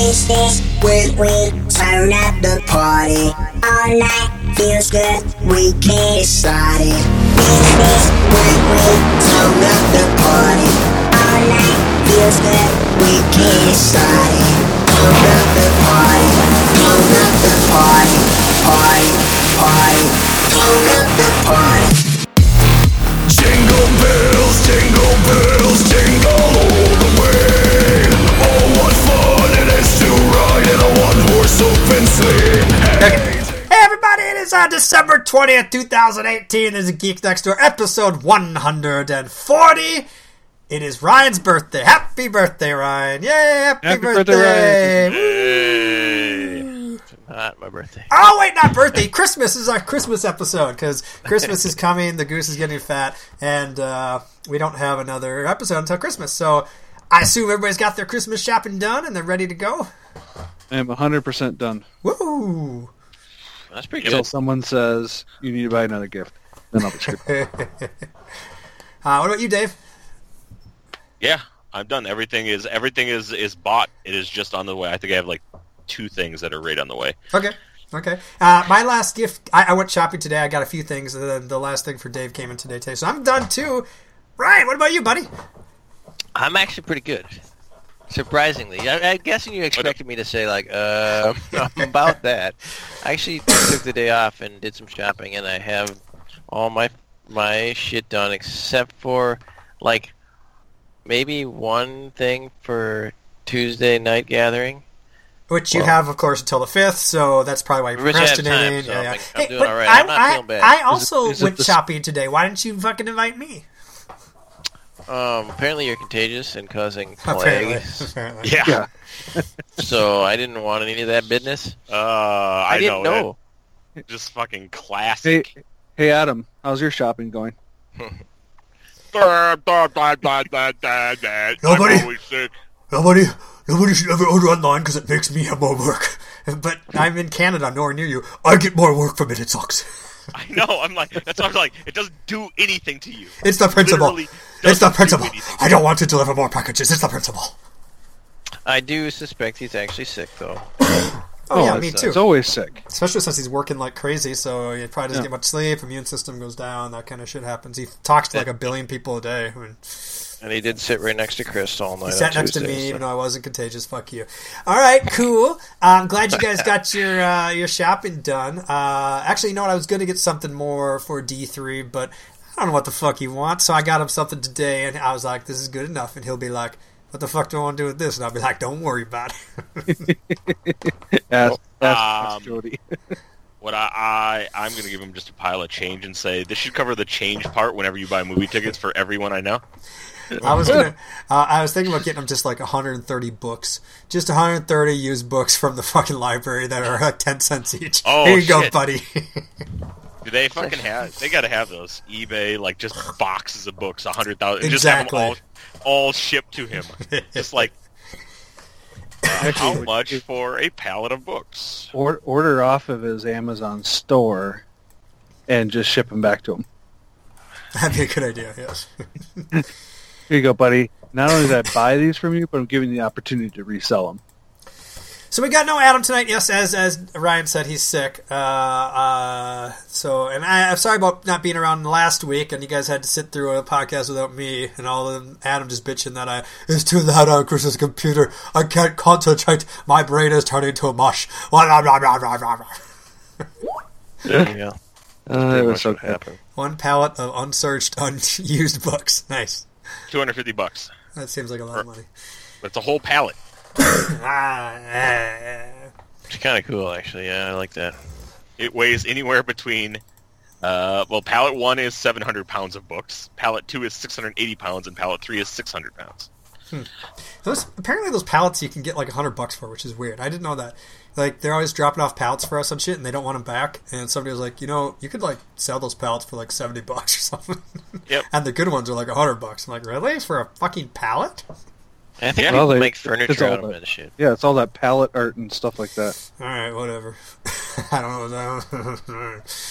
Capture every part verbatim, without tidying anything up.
This is when we turn up the party. All night feels good, we can't decide it. This is when we turn up the party. All night feels good, we can't decide it. Turn up the party, turn up the party, party, party, turn up the party. Jingle bells, jingle bells, jingle all the way. Oh, what fun it is to ride in a one-horse open sleigh. Hey, Hey everybody, it is uh, December twentieth, twenty eighteen. This is Geek Next Door, episode one hundred forty. It is Ryan's birthday. Happy birthday, Ryan. Yay, happy, Happy birthday. birthday, Woo. Not my birthday. Oh, wait, not birthday. Christmas is our Christmas episode, because Christmas is coming, the goose is getting fat, and uh, we don't have another episode until Christmas. So I assume everybody's got their Christmas shopping done, and they're ready to go. I am one hundred percent done. Woo! That's pretty good. Until someone says, you need to buy another gift. Then I'll be screwed. uh, what about you, Dave? Yeah, I'm done. Everything is everything is, is bought. It is just on the way. I think I have like two things that are right on the way. Okay. Okay. Uh, my last gift, I, I went shopping today. I got a few things, and then the last thing for Dave came in today, too. So I'm done, too. Ryan, what about you, buddy? I'm actually pretty good. Surprisingly. I, I'm guessing you expected me to say, like, uh, about that. I actually took the day off and did some shopping, and I have all my my shit done except for, like, maybe one thing for Tuesday night gathering. Which you well, have, of course, until the fifth, so that's probably why you're Which I have procrastinating. time, so yeah, yeah. I'm, I'm Hey, doing but all right. I, I'm not I, feeling bad. I also Is it- is it went the- shopping today. Why didn't you fucking invite me? Um, apparently you're contagious and causing Apparently. plagues. Apparently. Yeah. Yeah. So I didn't want any of that business. Uh, I, I didn't know. know. That- Just fucking Hey, classic. hey, Adam, how's your shopping going? Blah, blah, blah, blah, blah, blah, blah. Nobody- I'm always sick. Nobody, nobody should ever order online because it makes me have more work. But I'm in Canada, nowhere near you. I get more work from it. It sucks. I know. I'm like, that's why I'm like, it doesn't do anything to you. It's the principle. Literally It's the doesn't do principle. anything. I don't want to deliver more packages. It's the principle. I do suspect he's actually sick, though. Oh, yeah, it's, me too. It's always sick. Especially since he's working like crazy, so he probably doesn't Yeah. get much sleep, immune system goes down, that kind of shit happens. He talks to like a billion people a day. I mean, And he did sit right next to Chris all night. he sat on next to Tuesday, me, so- even though I wasn't contagious. Fuck you. All right, cool. I'm glad you guys got your uh, your shopping done. Uh, actually, you know what? I was going to get something more for D three, but I don't know what the fuck he wants, so I got him something today, and I was like, this is good enough. And he'll be like, what the fuck do I want to do with this? And I'll be like, don't worry about it. Ask, ask, Um, ask Jody. What I, I I'm gonna give him just a pile of change and say this should cover the change part whenever you buy movie tickets for everyone I know. I was gonna. Uh, I was thinking about getting them just like one hundred thirty books, just one hundred thirty used books from the fucking library that are like ten cents each. Oh, Here you go, shit. buddy. Do they fucking have? They gotta have those eBay like just boxes of books, a hundred thousand. Exactly. Just have them all, all shipped to him. Just like how much for a pallet of books? Or, order off of his Amazon store and just ship them back to him. That'd be a good idea. Yes. Here you go, buddy. Not only did I buy these from you, but I'm giving you the opportunity to resell them. So we got no Adam tonight. Yes, as as Ryan said, he's sick. Uh, uh, so, and I, I'm sorry about not being around last week, and you guys had to sit through a podcast without me, and all of them, Adam just bitching that I it's too loud on Chris's computer. I can't concentrate. My brain is turning into a mush. There you go. Uh, Pretty it was much so what good. happened. One pallet of unsearched, unused books. Nice. Two hundred fifty bucks. That seems like a lot of money. That's a whole pallet. Ah, eh. It's kind of cool, actually. Yeah, I like that. It weighs anywhere between. Uh, well, pallet one is seven hundred pounds of books. Pallet two is six hundred eighty pounds, and pallet three is six hundred pounds. Those apparently those pallets you can get like a hundred bucks for, which is weird. I didn't know that. Like they're always dropping off pallets for us on shit, and they don't want them back. And somebody was like, you know, you could like sell those pallets for like seventy bucks or something. Yep. And the good ones are like a hundred bucks. I'm like, really? For a fucking pallet? I think Yeah. people Well, they- make it's furniture all out of that- it and shit. Yeah, it's all that palette art and stuff like that. All right, whatever. I don't know.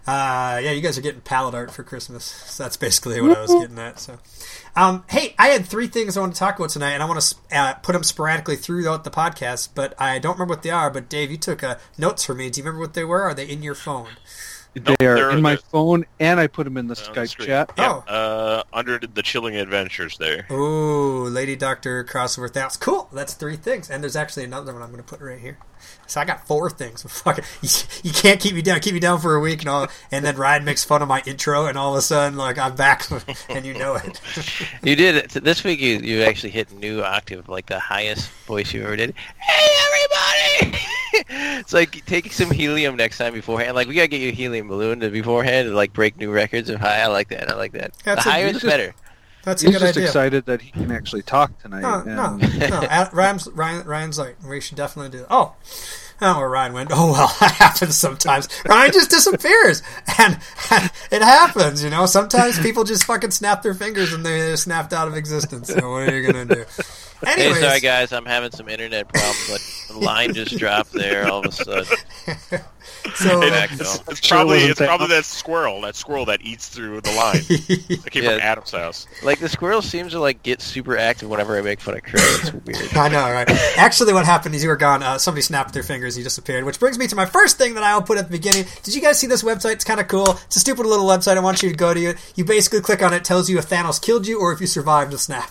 Uh, yeah, you guys are getting palette art for Christmas. So that's basically what I was getting at. So, um, hey, I had three things I want to talk about tonight, and I want to uh, put them sporadically throughout the podcast, but I don't remember what they are. But Dave, you took uh, notes for me. Do you remember what they were? Are they in your phone? They Nope, are they're- in my they're- phone, and I put them in the on the Skype screen. chat. Yeah, Oh. uh, under the Chilling Adventures there. Ooh, Lady Doctor crossover Thanos. Cool. That's three things. And there's actually another one I'm going to put right here. So I got four things. Fuck it. You, you can't keep me down. Keep me down for a week, and all. And then Ryan makes fun of my intro, and all of a sudden, like I'm back, and you know it. You did it this week. You you actually hit a new octave, like the highest voice you ever did. Hey everybody! It's like take some helium next time beforehand. Like we gotta get you a helium balloon to beforehand to like break new records of high. I like that. I like that. That's the a- higher you the just- better. That's a He's good just idea. excited that he can actually talk tonight. No, no, and- no. At- Ryan's, Ryan, Ryan's like, we should definitely do that. Oh. Oh, where Ryan went. Oh, well, that happens sometimes. Ryan just disappears. And, and it happens, you know. Sometimes people just fucking snap their fingers and they're snapped out of existence. So what are you going to do? Hey, Anyways. sorry guys, I'm having some internet problems. Like the line just dropped there all of a sudden. So, Back It's, though. it's Sure probably wasn't it's that- probably that squirrel, that squirrel that eats through the line. That came Yeah. from Adam's house. Like the squirrel seems to like get super active whenever I make fun of Craig. It's weird. I know, right? Actually, what happened is you were gone. Uh, somebody snapped their fingers. You disappeared. Which brings me to my first thing that I'll put at the beginning. Did you guys see this website? It's kind of cool. It's a stupid little website. I want you to go to it. You basically click on it. It tells you if Thanos killed you or if you survived the snap.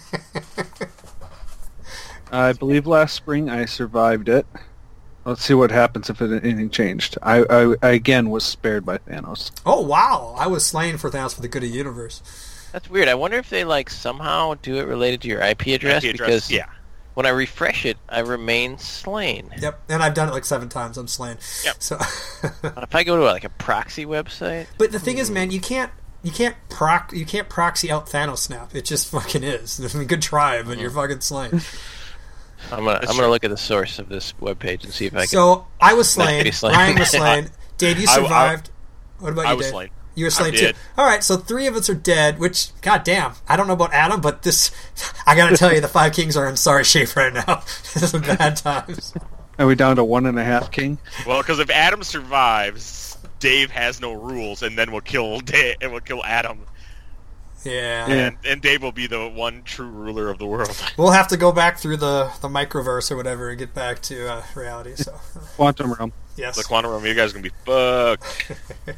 I believe last spring I survived it. Let's see what happens if it, anything changed. I, I, I again was spared by Thanos. Oh, wow. I was slain for Thanos for the good of the universe. That's weird. I wonder if they like somehow do it related to your I P address, I P address, because yeah. when I refresh it, I remain slain. Yep. And I've done it like seven times. I'm slain. Yep. So, If I go to like a proxy website, But the thing is, man, you can't... You can't proc you can't proxy out Thanos snap. It just fucking is. I mean, good try, but you're fucking slain. I'm gonna That's I'm gonna look at the source of this webpage and see if I can. So I was slain. Be slain. Ryan was slain. Dave, you I- I- survived. what about you, I was Dave? slain. You were slain I too. did. All right, so three of us are dead. Which, goddamn, I don't know about Adam, but this, I gotta tell you, the Five Kings are in sorry shape right now. This is bad times. Are we down to one and a half king? Well, because if Adam survives, Dave has no rules, and then we'll kill Dave, and we'll kill Adam, Yeah. Yeah. and, and Dave will be the one true ruler of the world. We'll have to go back through the the microverse or whatever and get back to uh, reality. So, Quantum realm. yes. The quantum realm, you guys are gonna be fucked.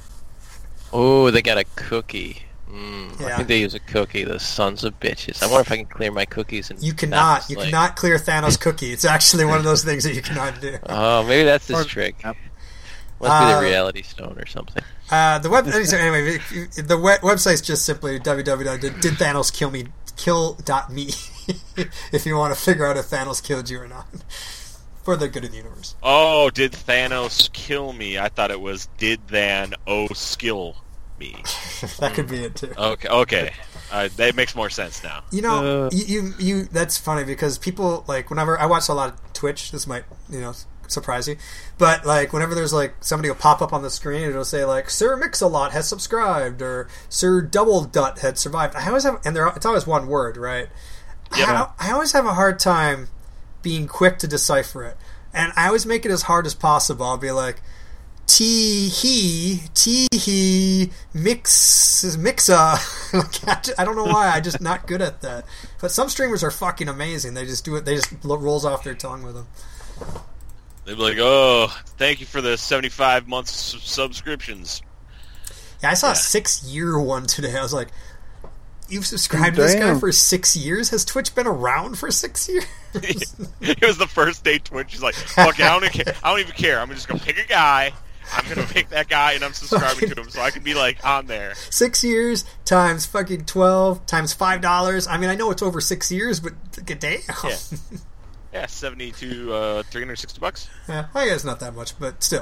Oh, they got a cookie. Mm, I Yeah. think they use a cookie. Those sons of bitches. I wonder if I can clear my cookies and You not cannot. be You slain. cannot clear Thanos' cookie. It's actually one of those things that you cannot do. Oh, maybe that's this Or- trick. Yep. Must be Uh, the reality stone or something. Uh, the web anyway. The web, website's just simply w w w dot did thanos kill me kill dot me if you want to figure out if Thanos killed you or not for the good of the universe. Oh, did Thanos kill me? I thought it was did Than oh skill me. That could be it too. Okay, okay, uh, that makes more sense now. You know, Uh. you, you you that's funny because people like whenever I watch a lot of Twitch. This might you know surprise you, but like whenever there's like somebody will pop up on the screen, it'll say like Sir Mix-a-Lot has subscribed or Sir Double Dut had survived. I always have, and they're it's always one word, right? Yeah. I, I always have a hard time being quick to decipher it, and I always make it as hard as possible. I'll be like. T he T he mix mixa. I don't know why. I just not good at that. But some streamers are fucking amazing. They just do it. They just lo- rolls off their tongue with them. They'd be like, "Oh, thank you for the seventy-five months sub- subscriptions." Yeah, I saw Yeah. a six year one today. I was like, "You've subscribed to this guy Damn. for six years? Has Twitch been around for six years?" It was the first day Twitch. He's like, "Fuck it, I don't even care. I don't even care. I'm just gonna pick a guy. I'm gonna pick that guy, and I'm subscribing to him, so I can be like on there." Six years times fucking twelve times five dollars. I mean, I know it's over six years, but damn. Yeah. Yeah, seventy to uh, three hundred sixty bucks. Yeah, I guess not that much, but still.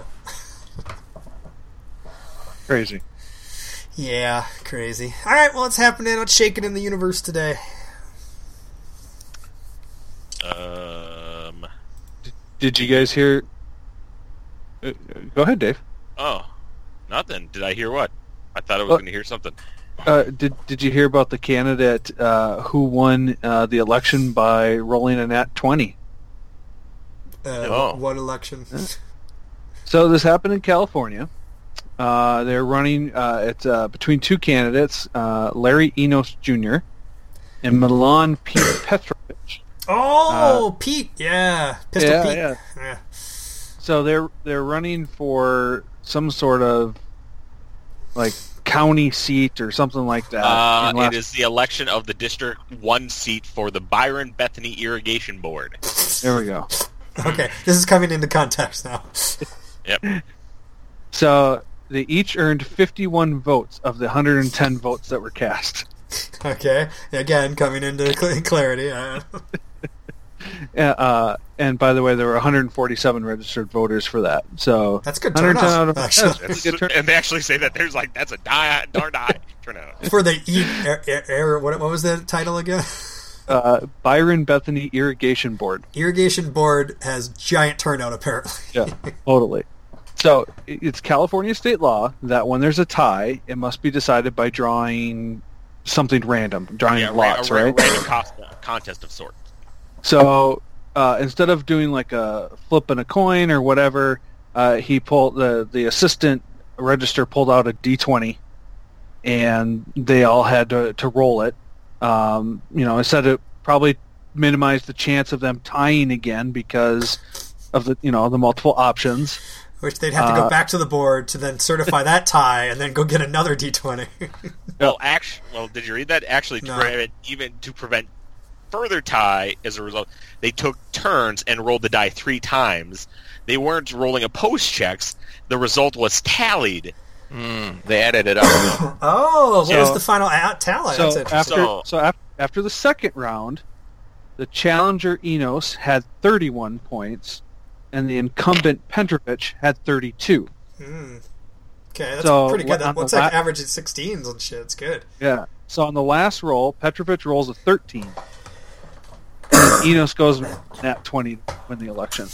Crazy. Yeah, crazy. All right, well, what's happening? What's shaking in the universe today? Um. Did you guys hear? Uh, go ahead, Dave. Oh, nothing. Did I hear what? I thought I was Oh. going to hear something. Uh, did Did you hear about the candidate uh, who won uh, the election by rolling a nat twenty? Uh, Oh. What election? So this happened in California, Uh, they're running. Uh, it's uh, between two candidates, uh, Larry Enos Junior and Milan Pete Petrovich. Oh, uh, Pete, yeah, Pistol yeah, Pete. Yeah. yeah. So they're they're running for some sort of like county seat or something like that. Uh, Unless- it is the election of the District One seat for the Byron Bethany Irrigation Board. There we go. Okay, this is coming into context now. Yep. So they each earned fifty-one votes of the one hundred ten votes that were cast. Okay, again, coming into cl- clarity. Uh, uh, and by the way, there were one hundred forty-seven registered voters for that. So that's good one hundred ten out turnout, of actually. that's pretty good turnout. And they actually say that there's like that's a die, darn high turnout. For the E air, air, air, what, what was the title again? Uh, Byron Bethany Irrigation Board. Irrigation Board has giant turnout, apparently. Yeah, totally. So it's California state law that when there's a tie, it must be decided by drawing something random, drawing Yeah, lots, a, a, right? random cost, contest of sorts. So uh, instead of doing like a flip and a coin or whatever, uh, he pulled the the assistant register pulled out a D twenty, and they all had to to roll it. Um, you know, instead of probably minimize the chance of them tying again because of the you know the multiple options. Which they'd have to go Uh, back to the board to then certify that tie and then go get another D twenty. Well, actually, well, did you read that? Actually, to No. prevent, even to prevent further tie as a result, they took turns and rolled the die three times. They weren't rolling opposed checks. The result was tallied. Mm, they added it up. Oh, what So- was the final out tally? So That's interesting. after So- so af- after the second round, the challenger Enos had thirty-one points, and the incumbent Petrovich had thirty-two. Hmm. Okay, that's So, pretty good. what- That, on what's the like la- average at sixteens and shit? It's good. Yeah. So on the last roll, Petrovich rolls a thirteen. And Enos goes at twenty to win the election.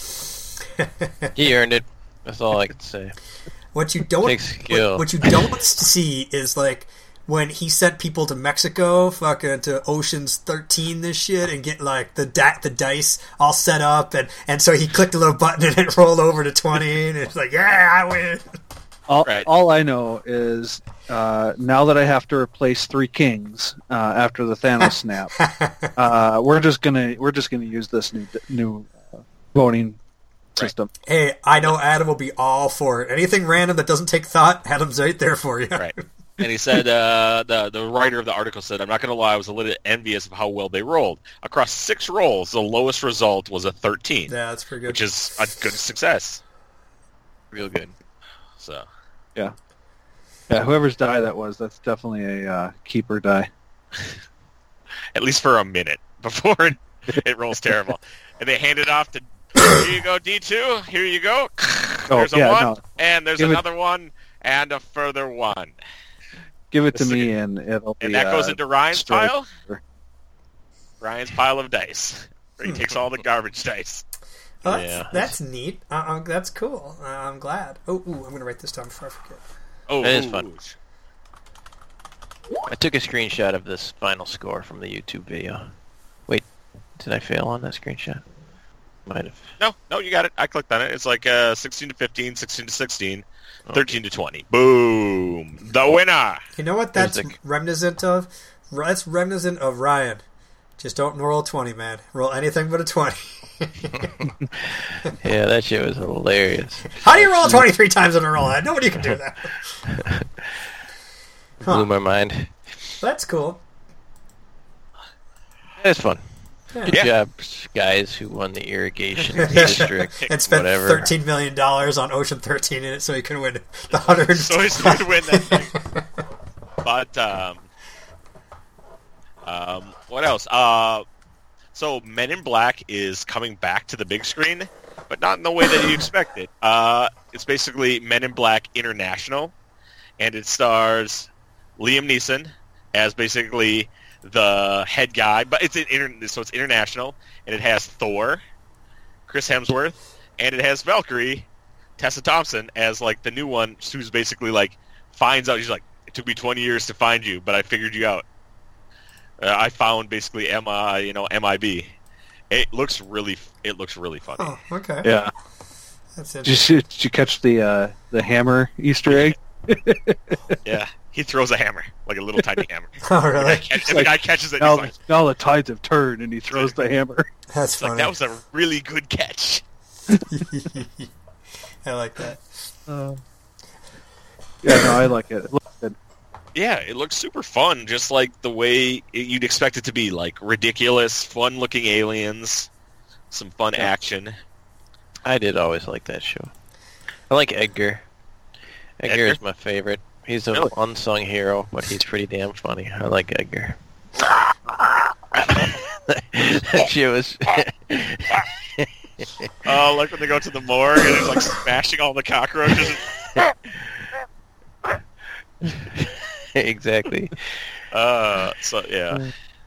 He earned it. That's all I can say. What you don't Takes skill. What, what you don't see is like when he sent people to Mexico, fucking to Ocean's thirteen, this shit, and get like the da- the dice all set up, and, and so he clicked a little button and it rolled over to twenty, and it's like, yeah, I win. All, Right. all I know is uh, now that I have to replace three kings uh, after the Thanos snap, uh, we're just gonna we're just gonna use this new new uh, voting system. Hey, I know Adam will be all for it. Anything random that doesn't take thought, Adam's right there for you. Right. And he said, uh, the the writer of the article said, I'm not going to lie, I was a little envious of how well they rolled. Across six rolls, the lowest result was a thirteen, Yeah, that's pretty good. which is a good success. Real good. So, Yeah, yeah. Whoever's die that was, that's definitely a uh, keeper die. at least for a minute before it, it rolls terrible. And they hand it off to, here you go, D two, here you go. Oh, There's a yeah, one, no. and there's Give it- another one, and a further one. Give it to This is me, and it'll be. And that goes uh, into Ryan's straight. pile. Ryan's pile of dice. Where he takes all the garbage dice. Oh, that's, Yeah. that's neat. Uh, uh, that's cool. Uh, I'm glad. Oh, ooh, I'm going to write this down before I forget. Oh, That is ooh. fun. I took a screenshot of this final score from the YouTube video. Wait, did I fail on that screenshot? Might have. No, no, you got it. I clicked on it. It's like uh, sixteen to fifteen, sixteen to sixteen, thirteen to twenty. Boom! The winner! You know what that's There's the- reminiscent of? That's reminiscent of Ryan. Just don't roll a twenty, man. Roll anything but a twenty. Yeah, that shit was hilarious. How do you roll twenty-three times in a row? Nobody can do that. Blew my mind. That's cool. It's fun. Yeah. Good Yeah. job, guys who won the irrigation district. And spent whatever. thirteen million dollars on Ocean thirteen in it so he could win the one hundred. So he's going to win that thing. But, um, um, what else? Uh, so Men in Black is coming back to the big screen, but not in the way that you expect it. Uh, it's basically Men in Black International, and it stars Liam Neeson as basically the head guy, but it's an inter- so it's international, and it has Thor, Chris Hemsworth, and it has Valkyrie, Tessa Thompson as like the new one, who's basically like finds out. She's like, it took me twenty years to find you, but I figured you out. Uh, I found basically M I, you know, M I B. It looks really, it looks really funny. Oh, okay. Yeah. That's Did you, interesting. see, did you catch the uh, the hammer Easter egg? Yeah, he throws a hammer, like a little tiny hammer. Oh, The really? guy, catch, and the guy catches it Now, and he's like, now the tides have turned, and he throws the hammer. That's it's like, funny. that was a really good catch. I like that. Uh, yeah, no, I like it. It looks good. Yeah, it looks super fun, just like the way it, you'd expect it to be, like ridiculous, fun-looking aliens, some fun action. I did always like that show. I like Edgar. Edgar, Edgar? is my favorite. He's an Really? unsung hero, but he's pretty damn funny. I like Edgar. That shit was... Oh, like when they go to the morgue and it's like smashing all the cockroaches. Exactly. Uh, so yeah.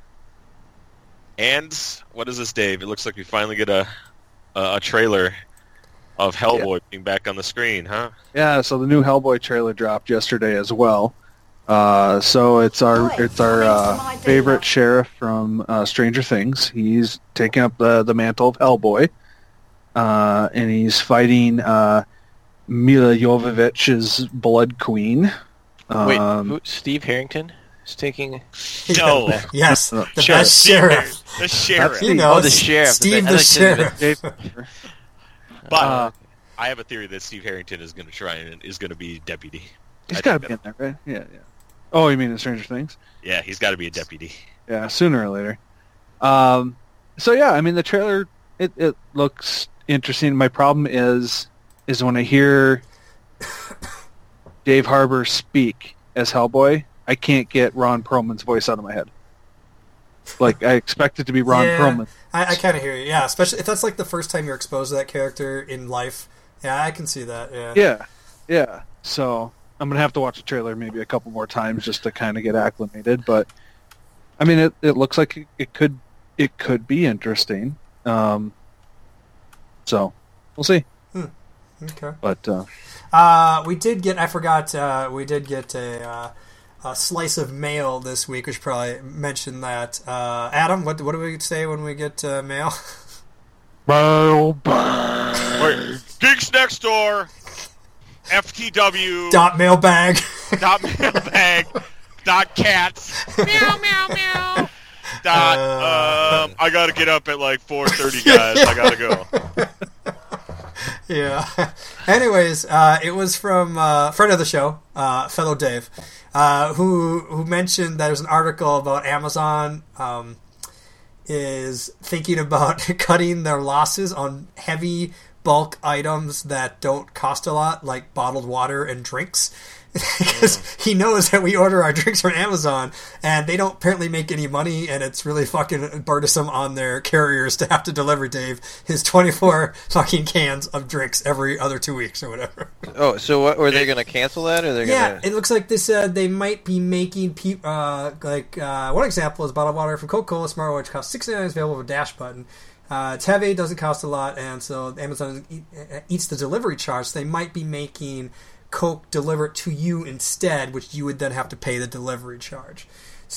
And what is this, Dave? It looks like we finally get a a, a trailer of Hellboy being back on the screen, huh? Yeah, so the new Hellboy trailer dropped yesterday as well. Uh, so it's our it's our uh, favorite sheriff from uh, Stranger Things. He's taking up the the mantle of Hellboy, uh, and he's fighting uh, Mila Jovovich's Blood Queen. Wait, Um, who, Steve Harrington is taking... No. Yes, the Sheriff. best sheriff. The sheriff. You know, Oh, the sheriff. Steve I the thought you said sheriff. Dave- But Uh, I have a theory that Steve Harrington is going to try and is going to be deputy. he's I got to think be in that- there, right? Yeah, yeah. Oh, you mean in Stranger Things? Yeah, he's got to be a deputy. Yeah, sooner or later. Um, so yeah, I mean the trailer it, it looks interesting. My problem is is when I hear Dave Harbour speak as Hellboy, I can't get Ron Perlman's voice out of my head. Like I expect it to be Ron Yeah. Perlman. I, I kind of hear you. Yeah, especially if that's like the first time you're exposed to that character in life. Yeah, I can see that. Yeah. Yeah, yeah. So I'm gonna have to watch the trailer maybe a couple more times just to kind of get acclimated. But I mean, it it looks like it, it could it could be interesting. Um, so we'll see. Okay. But uh, Uh, we did get. I forgot. Uh, we did get a, uh, a slice of mail this week. We should probably mention that. Uh, Adam, what what do we say when we get uh, mail? Wait, Geeks Next Door, F T W, Dot mailbag. dot mailbag, dot cats, meow meow meow, dot. Uh, um, I gotta get up at like four thirty, guys. I gotta go. Yeah. Anyways, uh, it was from uh, friend of the show, uh, fellow Dave, uh, who who mentioned that there's an article about Amazon um, is thinking about cutting their losses on heavy bulk items that don't cost a lot, like bottled water and drinks. Because he knows that we order our drinks from Amazon and they don't apparently make any money, and it's really fucking burdensome on their carriers to have to deliver Dave his twenty-four fucking cans of drinks every other two weeks or whatever. Oh, so what, were they going to cancel that, or they're Yeah, going to... it looks like they said they might be making pe- uh, like uh, one example is bottled water from Coca-Cola Smart, which costs six ninety-nine, is available with a dash button. Uh, it's heavy, doesn't cost a lot, and so Amazon eat, eats the delivery charge. So they might be making Coke deliver it to you instead, which you would then have to pay the delivery charge.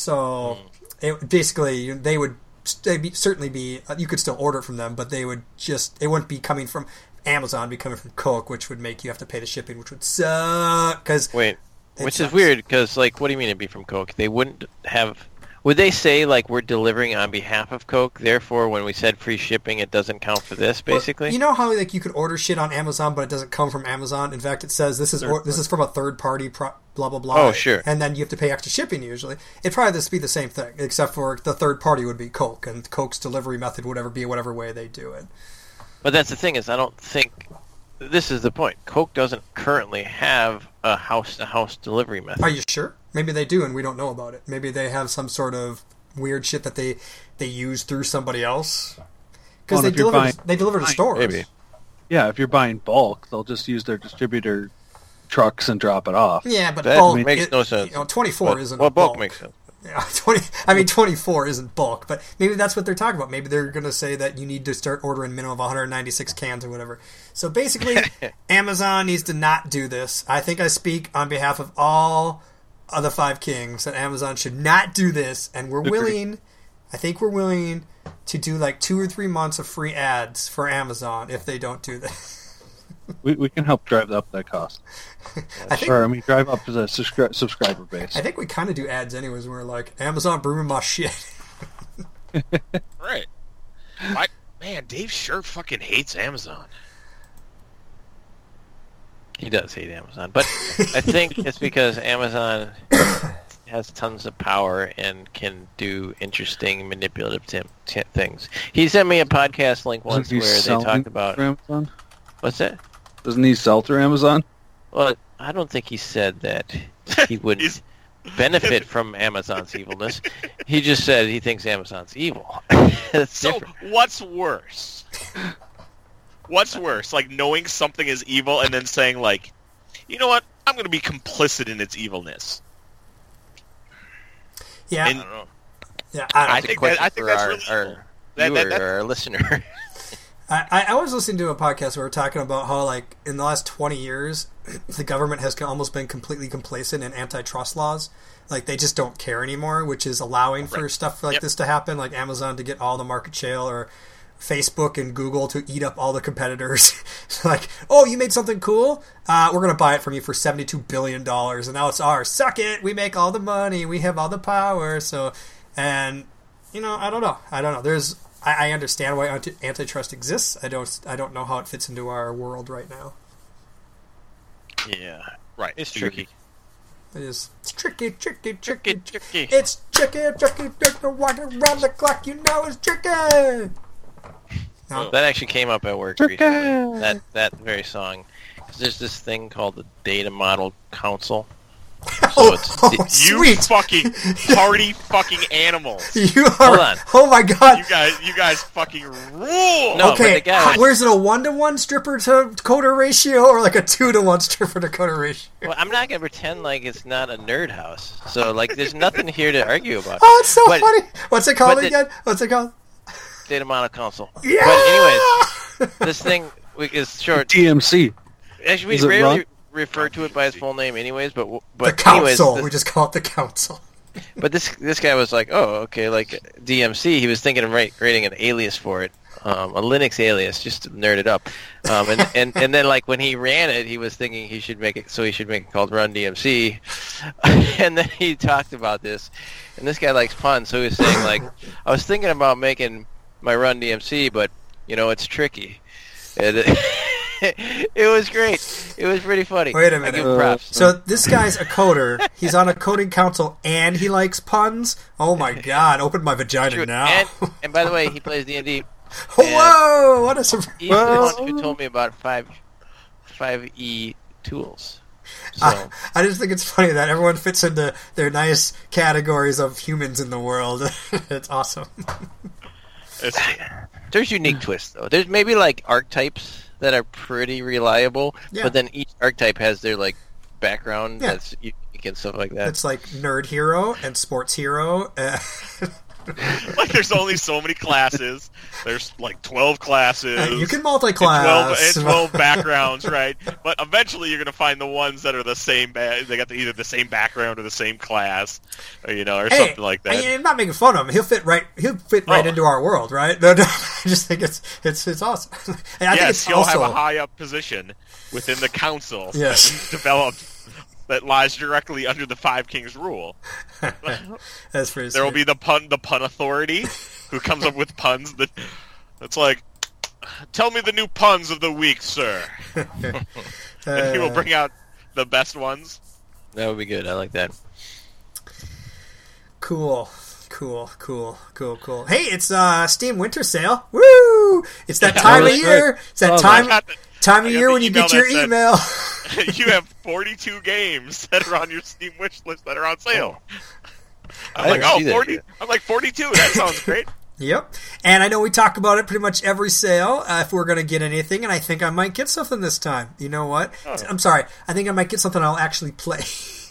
So it, basically, they would they'd be, certainly be you could still order it from them, but they would just it wouldn't be coming from Amazon, it'd be coming from Coke, which would make you have to pay the shipping, which would suck. Because Wait, which is weird, because, like, what do you mean it'd be from Coke? They wouldn't have... Would they say, like, we're delivering on behalf of Coke, therefore when we said free shipping, it doesn't count for this, basically? Well, you know how like you could order shit on Amazon, but it doesn't come from Amazon. In fact, it says this is or, this is from a third party, pro- blah blah blah. Oh, sure. And then you have to pay extra shipping usually. It'd probably just be the same thing, except for the third party would be Coke, and Coke's delivery method would ever be whatever way they do it. But that's the thing, is I don't think... This is the point. Coke doesn't currently have a house-to-house delivery method. Are you sure? Maybe they do, and we don't know about it. Maybe they have some sort of weird shit that they they use through somebody else. Because Well, they if you're deliver buying- they deliver to stores. Maybe. yeah, if you're buying bulk, they'll just use their distributor trucks and drop it off. Yeah, but That bulk makes it- no sense. You know, twenty-four But- isn't well, a bulk bulk. makes sense. Yeah, twenty. I mean, twenty-four isn't bulk, but maybe that's what they're talking about. Maybe they're going to say that you need to start ordering minimum of one hundred ninety-six cans or whatever. So basically, Amazon needs to not do this. I think I speak on behalf of all of the Five Kings that Amazon should not do this, and we're willing. I think we're willing to do like two or three months of free ads for Amazon if they don't do this. We we can help drive up that cost. I think Or I mean, drive up to the subscri- subscriber base. I think we kind of do ads anyways. We're like Amazon bringing my shit. Right. I, man, Dave sure fucking hates Amazon. He does hate Amazon, but I think it's because Amazon has tons of power and can do interesting, manipulative t- t- things. He sent me a podcast link once Doesn't he where they sell talked about through Amazon? what's that? Doesn't he sell through Amazon? Well, I don't think he said that he wouldn't He's- benefit from Amazon's evilness. He just said he thinks Amazon's evil. That's So, different. what's worse? What's worse? Like, knowing something is evil and then saying, like, you know what? I'm going to be complicit in its evilness. Yeah, And- I don't know. yeah. I, don't I think think Question that- I think for that's our, really our cool. That- viewer that- that- or our listener. I, I I was listening to a podcast where we were talking about how, like, in the last twenty years, the government has almost been completely complacent in antitrust laws. Like, they just don't care anymore, which is allowing for Right. stuff like Yep. this to happen, like Amazon to get all the market share, or Facebook and Google to eat up all the competitors. Like, oh, you made something cool? Uh, we're going to buy it from you for seventy-two billion dollars, and now it's ours. Suck it! We make all the money. We have all the power. So, and, you know, I don't know. I don't know. There's... I, I understand why anti- antitrust exists. I don't. I don't know how it fits into our world right now. Yeah, Right. it's So you- tricky. It is. It's tricky, tricky, tricky. Tricky, tricky. It's tricky, tricky, tricky. Walking around the clock, you know it's tricky. No. That actually came up at work Tricky. recently. That that very song. 'Cause there's this thing called the Data Model Council. Oh, it's- oh, You sweet. fucking party fucking animals. You are. Hold on. Oh my god. You guys, you guys fucking rule. No. but Okay, the guy how- was- where's it a one to one stripper to coder ratio, or like a two to one stripper to coder ratio? Well, I'm not gonna pretend like it's not a nerd house. So like, there's nothing here to argue about. Oh, it's so But- funny. What's it called but the- again? What's it called? Data Model Council. Yeah. But anyways, this thing we- is short. D M C. Actually, Is we it rarely Ron? refer to it by its full name, anyways. But w- The but anyways, council. this- We just call it the council. But this this guy was like, oh, okay, like D M C. He was thinking of write, creating an alias for it, um, a Linux alias, just to nerd it up. Um, and, and and then like when he ran it, he was thinking he should make it so he should make it called Run D M C. And then he talked about this, and this guy likes puns, so he was saying like, I was thinking about making my Run D M C, but you know it's tricky. And it, it was great. It was pretty funny. Wait a I minute. give him props. So this guy's a coder. He's on a coding council, and he likes puns. Oh my god! Open my vagina True. now. And, and by the way, he plays D and D. Whoa! What a surprise! He's the one who told me about five five E tools. So I, I just think it's funny that everyone fits into their nice categories of humans in the world. It's awesome. It's, there's unique twists though. There's maybe like archetypes that are pretty reliable, Yeah. but then each archetype has their like background Yeah. that's unique and stuff like that. It's like nerd hero and sports hero. Uh, like there's only so many classes. There's like twelve classes. you can and multi-class. twelve, and twelve backgrounds, right? But eventually you're going to find the ones that are the same. Ba- they got the, either the same background or the same class, or, you know, or Hey, something like that. I, I'm not making fun of him. He'll fit right. He'll fit right Oh. into our world, right? No, no. I just think it's it's it's awesome. And I think yes, it's he'll also have a high up position within the council Yes. that we've developed that lies directly under the Five Kings rule. that's pretty. There will sweet. be the pun, the pun authority, who comes up with puns that. It's like, tell me the new puns of the week, sir. And he will Uh, bring out the best ones. That would be good. I like that. Cool, cool, cool, cool, cool. Hey, it's uh Steam Winter Sale. Woo! It's that Yeah, time of that's year. great. It's that Oh, time I got the- time I of got year the when you get email your that email. you have forty-two games that are on your Steam wish list that are on sale. I'm I like, didn't oh, see that forty. yet. I'm like forty-two. That sounds great. Yep. And I know we talk about it pretty much every sale uh, if we're going to get anything, and I think I might get something this time. You know what? Oh. I'm sorry. I think I might get something I'll actually play.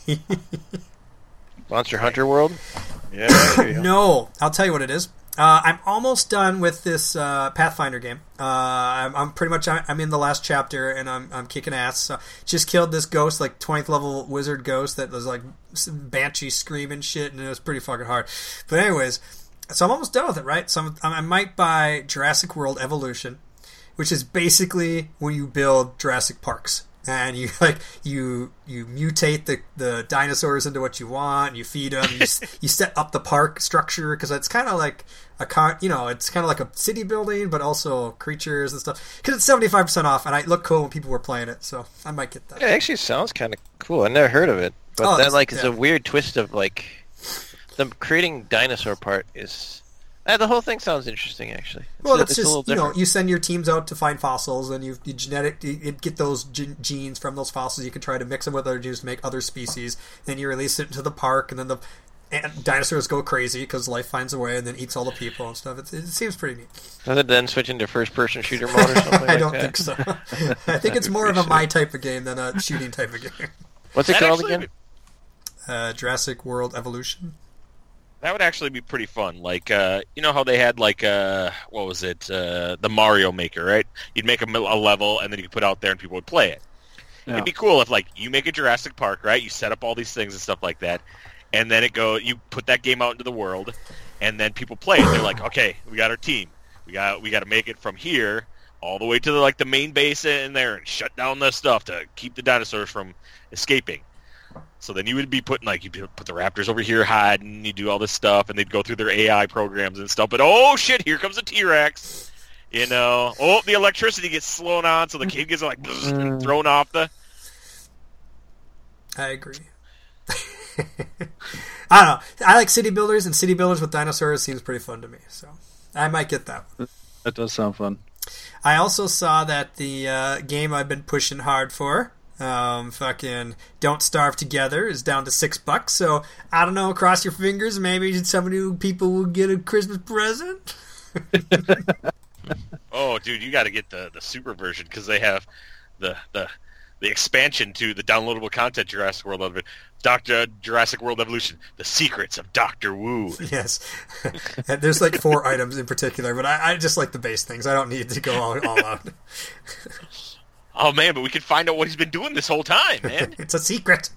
Monster Hunter World. Yeah. there you go. No, I'll tell you what it is. Uh, I'm almost done with this uh, Pathfinder game. Uh, I'm, I'm pretty much I'm in the last chapter, and I'm I'm kicking ass. So just killed this ghost, like twentieth level wizard ghost that was like banshee screaming shit, and it was pretty fucking hard. But anyways, so I'm almost done with it, right? So I'm, I might buy Jurassic World Evolution, which is basically when you build Jurassic Parks. And you like you you mutate the, the dinosaurs into what you want. And you feed them. You, you set up the park structure because it's kind of like a con. You know, it's kind of like a city building, but also creatures and stuff. Because it's seventy five percent off, and it looked cool when people were playing it. So I might get that. It actually sounds kind of cool. I never heard of it, but Oh, then it's- like it's yeah. a weird twist of like the creating dinosaur part is. Uh, the whole thing sounds interesting, actually. It's Well, a, that's it's a just little you know different. you send your teams out to find fossils, and you, you genetic you, you get those gen- genes from those fossils. You can try to mix them with other genes to make other species. Then you release it into the park, and then the and dinosaurs go crazy because life finds a way, and then eats all the people and stuff. It, it seems pretty neat. Does it then switch into first-person shooter mode or something? I like don't that? think so. I think it's more of a my type of game than a shooting type of game. What's it That called actually again? Uh, Jurassic World Evolution. That would actually be pretty fun. Like, uh, you know how they had, like, uh, what was it? Uh, the Mario Maker, right? You'd make a, mil- a level, and then you could put it out there, and people would play it. Yeah. It'd be cool if, like, you make a Jurassic Park, right? You set up all these things and stuff like that, and then it go. You put that game out into the world, and then people play it. They're like, okay, we got our team. We got we got to make it from here all the way to the like the main base in there and shut down the stuff to keep the dinosaurs from escaping. So then you would be putting, like, you put the raptors over here hiding, you do all this stuff, and they'd go through their A I programs and stuff. But, oh, shit, here comes a T-Rex. You know, oh, the electricity gets slowed on, so the kid gets, like, and thrown off the... I agree. I don't know. I like city builders, and city builders with dinosaurs seems pretty fun to me. So I might get that one. That does sound fun. I also saw that the uh, game I've been pushing hard for, um, fucking Don't Starve Together, is down to six bucks. So I don't know. Cross your fingers. Maybe some new people will get a Christmas present. Oh, dude, you got to get the, the super version, because they have the, the the expansion to the downloadable content Jurassic World Evolution. Doctor Jurassic World Evolution, The Secrets of Doctor Wu. Yes. And there's like four items in particular, but I, I just like the base things. I don't need to go all, all out. Oh, man, but we can find out what he's been doing this whole time, man. It's a secret.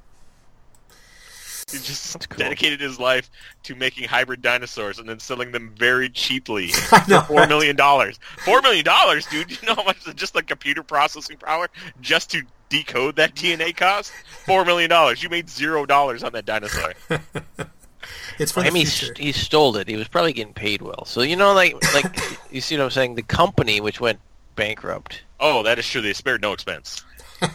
He just cool. dedicated his life to making hybrid dinosaurs and then selling them very cheaply I know, for four right? million dollars. Four million dollars, dude! You know how much just the computer processing power just to decode that D N A cost? Four million dollars. You made zero dollars on that dinosaur. It's for I the mean, he, future. st- he stole it. He was probably getting paid well. So, you know, like, like you see what I'm saying? The company which went bankrupt. Oh, that is true. They spared no expense. Uh,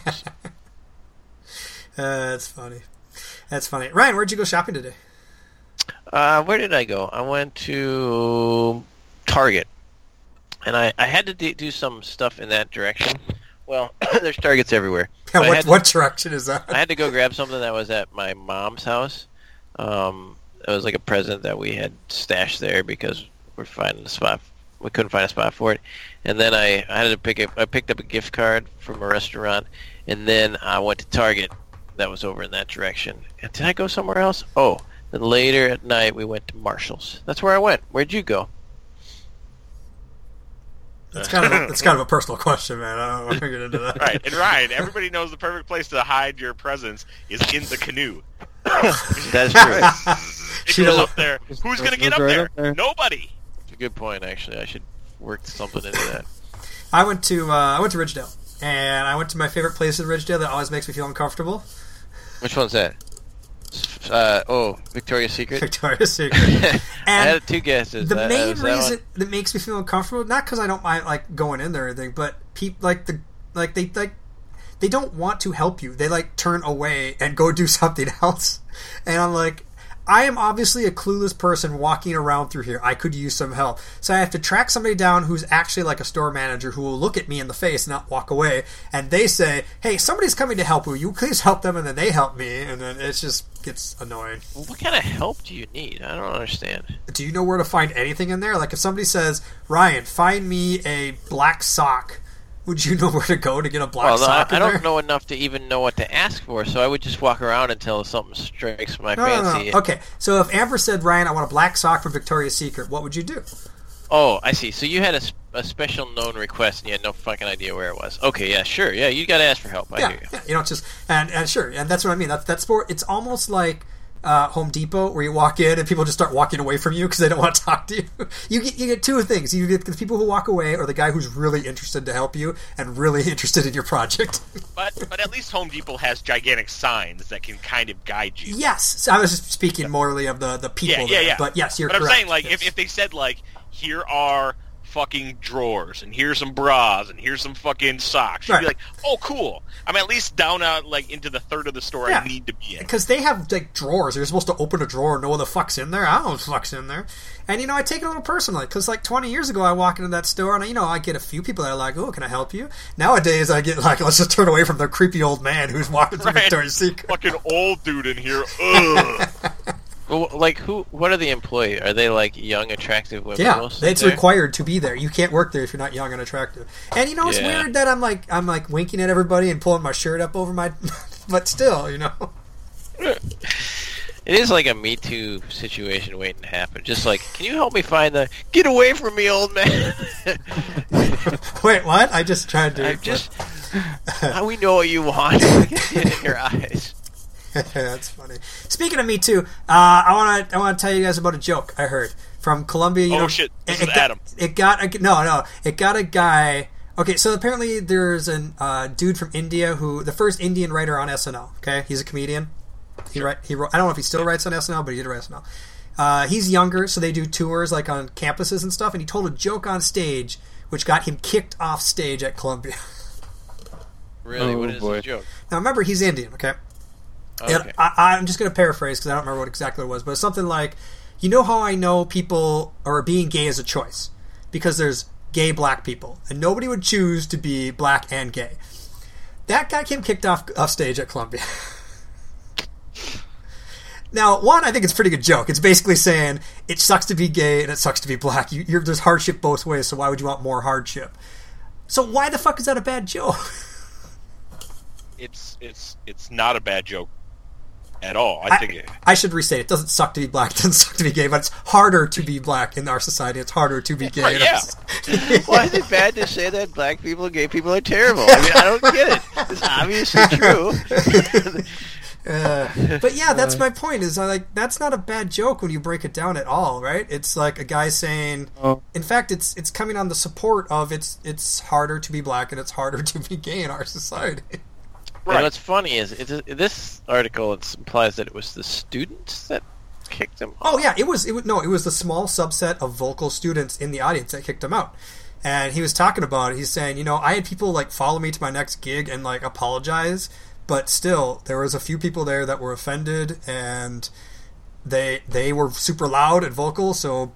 that's funny. That's funny. Ryan, where'd you go shopping today? Uh, where did I go? I went to Target. And I, I had to d- do some stuff in that direction. Well, there's Targets everywhere. Yeah, But I what, had to- what direction is that? I had to go grab something that was at my mom's house. Um, it was like a present that we had stashed there because we're finding a spot. We couldn't find a spot for it, and then I, I had to pick up. I picked up a gift card from a restaurant, and then I went to Target. That was over in that direction. And did I go somewhere else? Oh, then later at night we went to Marshall's. That's where I went. Where'd you go? It's kind of a, it's kind of a personal question, man. I don't want to get into that. Right. And Ryan, everybody knows the perfect place to hide your presents is in the canoe. That's true. It She goes doesn't- up there. Who's going to Goes get up right there? up there. Nobody. That's a good point. Actually, I should work something into that. I went to uh, I went to Ridgedale, and I went to my favorite place in Ridgedale that always makes me feel uncomfortable. Which one's that? Uh, oh, Victoria's Secret. Victoria's Secret. I And had two guesses. the That- main was that one? reason that makes me feel uncomfortable, not because I don't mind like going in there or anything, but people like the like they like they don't want to help you. They like turn away and go do something else. And I'm like, I am obviously a clueless person walking around through here. I could use some help. So I have to track somebody down who's actually like a store manager who will look at me in the face and not walk away. And they say, hey, somebody's coming to help you. You please help them. And then they help me. And then it just gets annoying. Well, what kind of help do you need? I don't understand. Do you know where to find anything in there? Like if somebody says, Ryan, find me a black sock, would you know where to go to get a black Well, no, I, sock I in don't there? know enough to even know what to ask for, so I would just walk around until something strikes my No, no, no, fancy. no. Okay, so if Amber said, Ryan, I want a black sock from Victoria's Secret, what would you do? Oh, I see. So you had a, s- a special known request, and you had no fucking idea where it was. Okay, yeah, sure. Yeah, you got to ask for help. I yeah, hear you. yeah, you know, just and, and sure, and that's what I mean. That's that's sport. It's almost like uh, Home Depot, where you walk in and people just start walking away from you because they don't want to talk to you. You get you get two things. You get the people who walk away, or the guy who's really interested to help you and really interested in your project. But but at least Home Depot has gigantic signs that can kind of guide you. Yes, so I was just speaking morally of the the people. Yeah, yeah, there. yeah. But yes, you're but correct. I'm saying, like, yes. if, if they said, like, here are fucking drawers, and here's some bras, and here's some fucking socks, you'd Right. be like, oh, cool. I'm at least down out, like, into the third of the store Yeah. I need to be in. Because they have, like, drawers. You're supposed to open a drawer and know what the fuck's in there. I don't know what the fuck's in there. And, you know, I take it a little personally. Because, like, twenty years ago, I walk into that store and, you know, I get a few people that are like, oh, can I help you? Nowadays, I get, like, let's just turn away from the creepy old man who's walking through Right. Victoria's Secret. Fucking old dude in here. Ugh. Well, like, who? What are the employees? Are they like young, attractive women? Yeah, most it's there? required to be there. You can't work there if you're not young and attractive. And, you know, it's Yeah. weird that I'm, like, I'm, like, winking at everybody and pulling my shirt up over my... but still, you know. It is like a Me Too situation waiting to happen. Just like, can you help me find the? Get away from me, old man! Wait, what? I just tried to... I'm just. How we know what you want in your eyes. That's funny. Speaking of Me Too, uh, I want to I want to tell you guys about a joke I heard from Columbia. You Oh, know, shit. This it, is it got, Adam. It got a, no no. It got a guy. Okay, so apparently there's a uh, dude from India who the first Indian writer on S N L. Okay, he's a comedian. He write he wrote. I don't know if he still writes on S N L, but he did write S N L. Uh, he's younger, so they do tours like on campuses and stuff. And he told a joke on stage, which got him kicked off stage at Columbia. Really, Oh, what is boy. the joke? Now remember, he's Indian. Okay. Okay. And I, I'm just going to paraphrase because I don't remember what exactly it was, but it's something like, you know how I know people are being gay is a choice because there's gay black people, and nobody would choose to be black and gay. That got him kicked off off stage at Columbia. Now, one, I think it's a pretty good joke. It's basically saying it sucks to be gay and it sucks to be black. You, you're, there's hardship both ways, so why would you want more hardship? So why the fuck is that a bad joke? It's it's it's not a bad joke at all. I, I, think it, I should restate, it doesn't suck to be black, it doesn't suck to be gay, but it's harder to be black in our society. It's harder to be gay. Right, in our yeah. society. Why is it bad to say that black people and gay people are terrible? I mean, I don't get it. It's obviously true. Uh, but yeah, that's my point. Is I like that's not a bad joke when you break it down at all, right? It's like a guy saying, Oh. in fact, it's it's coming on the support of it's it's harder to be black and it's harder to be gay in our society. And Right. what's funny is it, this article it implies that it was the students that kicked him off. Oh yeah, it was it was no, it was the small subset of vocal students in the audience that kicked him out. And he was talking about it. He's saying, you know, I had people like follow me to my next gig and like apologize, but still there was a few people there that were offended and they they were super loud and vocal, so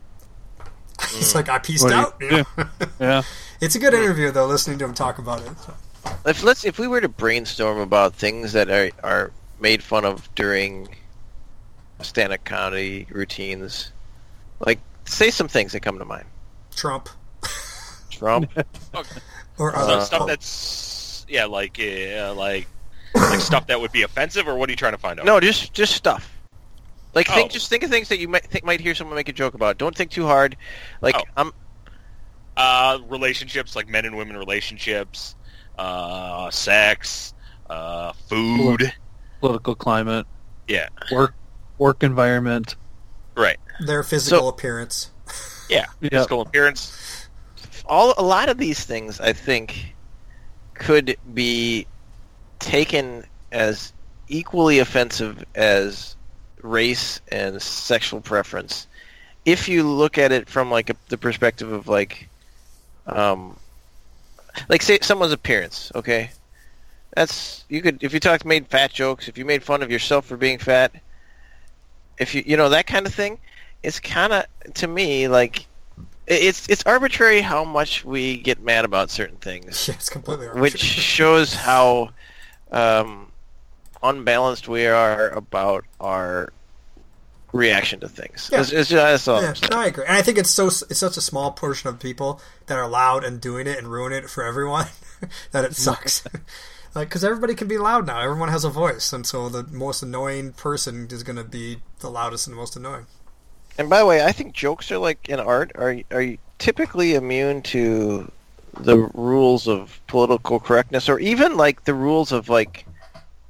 it's like I pieced What do you- out. you know? yeah. Yeah. It's a good interview though, listening to him talk about it. So. If let's if we were to brainstorm about things that are are made fun of during stand-up comedy routines, like say some things that come to mind. Trump Trump. or so uh, stuff that's yeah, like uh, like like stuff that would be offensive, or what are you trying to find out? No, just just stuff. Like think Oh. just think of things that you might think might hear someone make a joke about. Don't think too hard. Like Oh. I'm Uh, relationships, like men and women relationships, uh, sex, uh, food. Political climate, Yeah, work, work environment. right. their physical So- appearance. Yeah, Yeah. physical appearance. all a lot of these things I think could be taken as equally offensive as race and sexual preference if you look at it from like a, the perspective of like um like say someone's appearance, okay? That's you could if you talked made fat jokes, if you made fun of yourself for being fat, if you you know that kind of thing, it's kind of to me like it's it's arbitrary how much we get mad about certain things, Yeah, it's completely which arbitrary. shows how um, unbalanced we are about our reaction to things. Yeah. It's, it's just, that's all. Yeah, no, I agree, and I think it's so it's such a small portion of people that are loud and doing it and ruining it for everyone that it sucks. Like, because everybody can be loud now. Everyone has a voice, and so the most annoying person is going to be the loudest and the most annoying. And by the way, I think jokes are like in art are are typically immune to the rules of political correctness, or even like the rules of like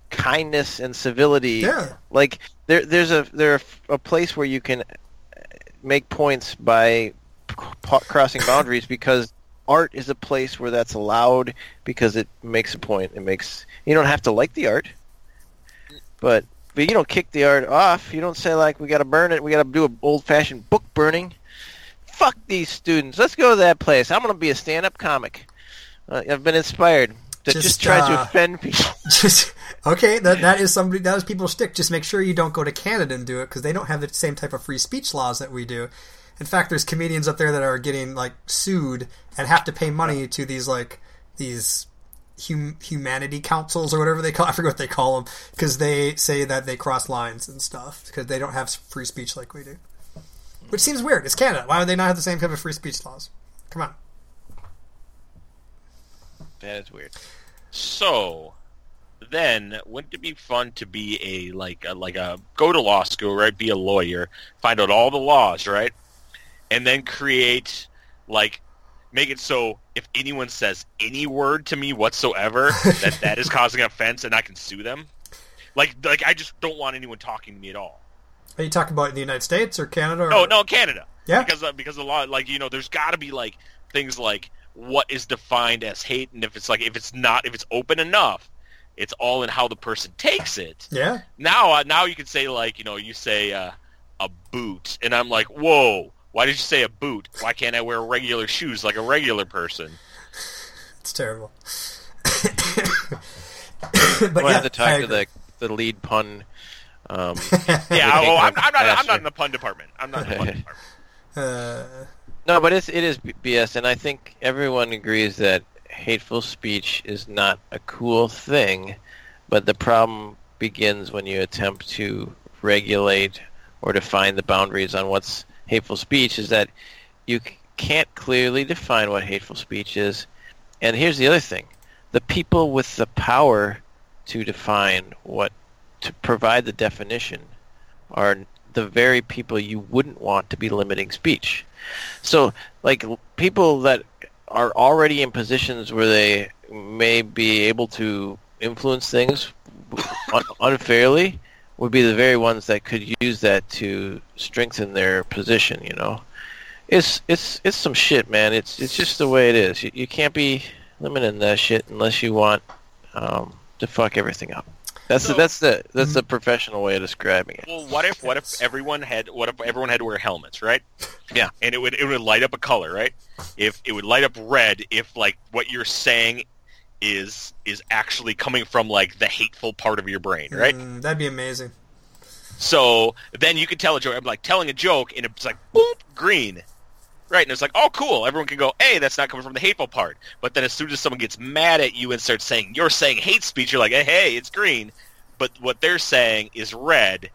kindness and civility. Yeah. Like there, there's a there a place where you can make points by p- crossing boundaries because art is a place where that's allowed because it makes a point. It makes you don't have to like the art, but but you don't kick the art off. You don't say like we got to burn it. We got to do an old fashioned book burning. Fuck these students. Let's go to that place. I'm gonna be a stand up comic. Uh, I've been inspired to just, Just, try to uh, offend people. Just okay. That that is somebody that is people's shtick. Just make sure you don't go to Canada and do it because they don't have the same type of free speech laws that we do. In fact, there's comedians up there that are getting like sued and have to pay money to these like these hum, humanity councils or whatever they call. I forget what they call them because they say that they cross lines and stuff because they don't have free speech like we do. Which seems weird. It's Canada. Why would they not have the same type of free speech laws? Come on. That is weird. So, then, wouldn't it be fun to be a like a, like a go to law school, right? Be a lawyer, find out all the laws, right? And then create like make it so if anyone says any word to me whatsoever, that that is causing offense, and I can sue them. Like like I just don't want anyone talking to me at all. Are you talking about in the United States or Canada? Or... No, no, Canada. Yeah. Because uh, because the law, like you know, there's got to be like things like what is defined as hate, and if it's like if it's not if it's open enough, it's all in how the person takes it. Yeah. Now, uh, now you can say like you know you say uh, a boot, and I'm like, whoa, why did you say a boot? Why can't I wear regular shoes like a regular person? It's terrible. But but we'll yeah, have to talk I to the agree. the lead pun. Um, Yeah, the oh, I'm, I'm not. I'm master. not in the pun department. I'm not in the pun department. Uh, No, but it's it is B S, and I think everyone agrees that hateful speech is not a cool thing. But the problem begins when you attempt to regulate or define the boundaries on what's hateful speech. Is that you c- can't clearly define what hateful speech is. And here's the other thing: the people with the power to define what to provide the definition are the very people you wouldn't want to be limiting speech. So, like, people that are already in positions where they may be able to influence things un- unfairly would be the very ones that could use that to strengthen their position, you know? It's it's it's some shit, man. It's it's just the way it is. You, you can't be limiting that shit unless you want um, to fuck everything up. That's So- the, that's the that's the professional way of describing it. Well, what if what if everyone had what if everyone had to wear helmets, right? Yeah. And it would it would light up a color, right? If it would light up red if like what you're saying is is actually coming from like the hateful part of your brain, right? mm, that'd be amazing. So then you could tell a joke. I'm like telling a joke and it's like boop green. Right, and it's like, oh, cool. Everyone can go, hey, that's not coming from the hateful part. But then as soon as someone gets mad at you and starts saying, you're saying hate speech, you're like, hey, hey, it's green. But what they're saying is red.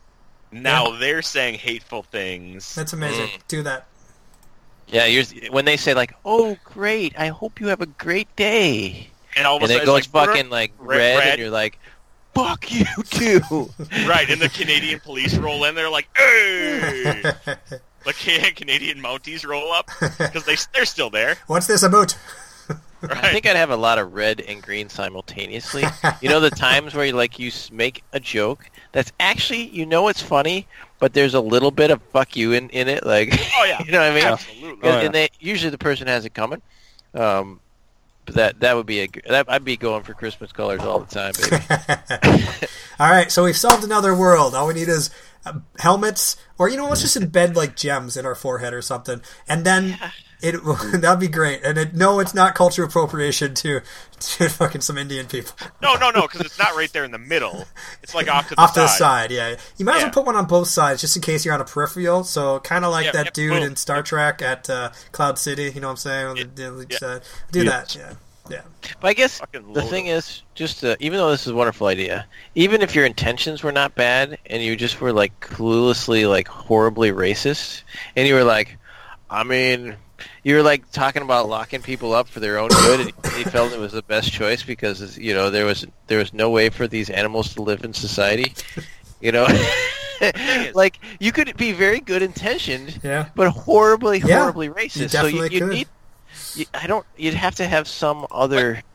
Now Yeah. they're saying hateful things. That's amazing. Mm. Do that. Yeah, you're, when they say like, "Oh, great! I hope you have a great day," And all of a and sudden it goes it's like, fucking like red- red, red. and you're like, "Fuck you too." right, and the Canadian police roll in, they're like, hey! The Ca- Canadian Mounties roll up, because they, they're still there. What's this about? Right? I think I'd have a lot of red and green simultaneously. You know the times where you like you s- make a joke that's actually you know it's funny, but there's a little bit of fuck you in, in it, like Oh, yeah. you know what I mean? Absolutely. And, Oh, yeah. and they usually the person has it coming. Um, but that that would be a g- that I'd be going for Christmas colors all the time, baby. All right, so we've solved another world. All we need is uh, helmets, or you know, let's just embed like gems in our forehead or something, and then it that'd be great. And it, no, it's not culture appropriation to to fucking some Indian people No, no, no, because it's not right there in the middle. It's like off to the off to side. the side. Yeah, you might as Yeah. well put one on both sides just in case you're on a peripheral. So kind of like Yeah, that yeah, dude boom. in Star Trek at uh, Cloud City. You know what I'm saying? On the- the- yeah. uh, Do Yeah. that. Yeah, yeah. But I guess Fucking the load thing them. is, just uh, even though this is a wonderful idea, even if your intentions were not bad and you just were like cluelessly like horribly racist, and you were like, I mean, you were like talking about locking people up for their own good, and you felt it was the best choice because you know there was there was no way for these animals to live in society, you know. is- Like you could be very good intentioned, Yeah. but horribly, Yeah, horribly you racist. definitely so you, you could. need. You, I don't. You'd have to have some other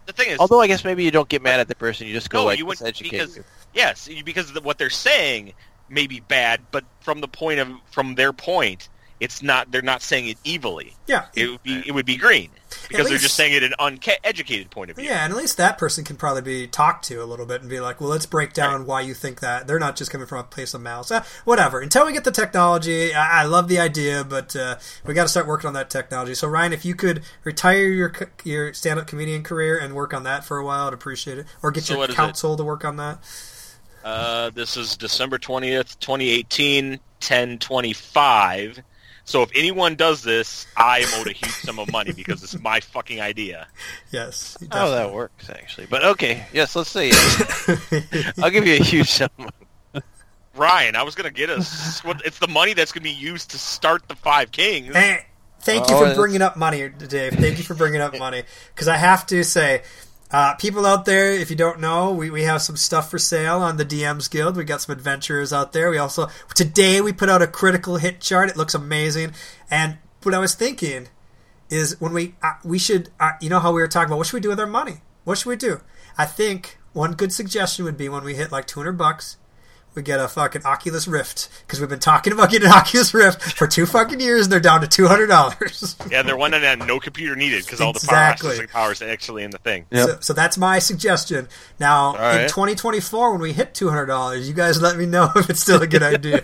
the thing is, Although I guess maybe you don't get mad at the person, you just go no, like, you let's wouldn't educate because you. yes, because the, what they're saying may be bad, but from the point of from their point, it's not. They're not saying it evilly. Yeah. It would be it would be green because they're least- just saying it in an uneducated point of view. Yeah, and at least that person can probably be talked to a little bit and be like, well, let's break down Right. why you think that. They're not just coming from a place of malice. Uh, whatever. Until we get the technology, I, I love the idea, but uh, we got to start working on that technology. So, Ryan, if you could retire your co- your stand-up comedian career and work on that for a while, I'd appreciate it. Or get So your what is it? counsel to work on that. Uh, this is December twentieth, twenty eighteen, ten twenty-five. So if anyone does this, I am owed a huge sum of money because it's my fucking idea. Yes. Oh, definitely. that works actually. But okay, yes, let's say it. I'll give you a huge sum. Ryan, I was gonna get us. It's the money that's gonna be used to start the Five Kings. Hey, thank you Oh, for that's- bringing up money, Dave. Thank you for bringing up money. Because I have to say, uh, people out there, if you don't know, we, we have some stuff for sale on the D Ms Guild. We got some adventurers out there. We also, today we put out a critical hit chart. It looks amazing. And what I was thinking is when we, uh, we should, uh, you know how we were talking about what should we do with our money? What should we do? I think one good suggestion would be when we hit like two hundred bucks, we get a fucking Oculus Rift, because we've been talking about getting an Oculus Rift for two fucking years, and they're down to two hundred dollars. Yeah, they're one that no computer needed because all the Exactly. processing power is actually in the thing. Yep. So, so that's my suggestion. Now, in right. twenty twenty-four, when we hit two hundred dollars, you guys let me know if it's still a good idea.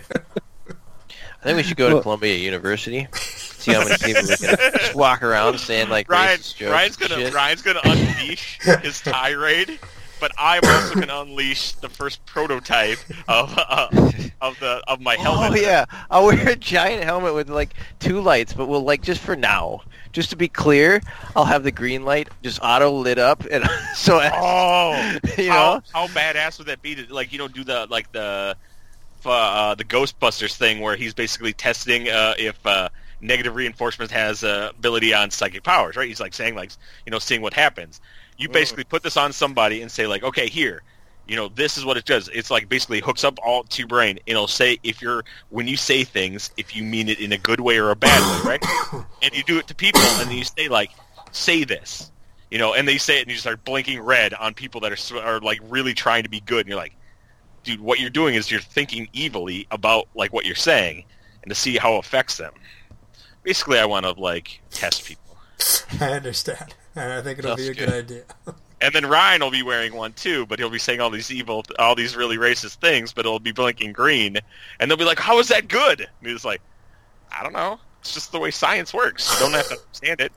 I think we should go to Columbia University. See how many people we can just walk around saying like Ryan, racist jokes. Ryan's and gonna shit. Ryan's gonna unleash his tirade, but I'm also gonna unleash the first prototype of uh, of the of my helmet. Oh yeah, I'll wear a giant helmet with like two lights, but we'll like just for now, just to be clear, I'll have the green light just auto lit up, and so Oh, you how, know, how badass would that be to like you know do the like the uh, the Ghostbusters thing where he's basically testing uh, if uh, negative reinforcement has uh, ability on psychic powers, right? He's like saying like you know seeing what happens. You basically put this on somebody and say like, okay, here, you know, this is what it does. It's like basically hooks up all to your brain, and it'll say if you're when you say things, if you mean it in a good way or a bad way, right? And you do it to people, and then you say like, say this, you know, and they say it, and you start blinking red on people that are s- are like really trying to be good, and you're like, dude, what you're doing is you're thinking evilly about like what you're saying, and to see how it affects them. Basically, I want to like test people. I understand. And I think it'll That's be a good, good. idea. And then Ryan will be wearing one too, but he'll be saying all these evil, all these really racist things, but it'll be blinking green, and they'll be like, "How is that good?" And he's like, "I don't know. It's just the way science works. You don't have to understand it."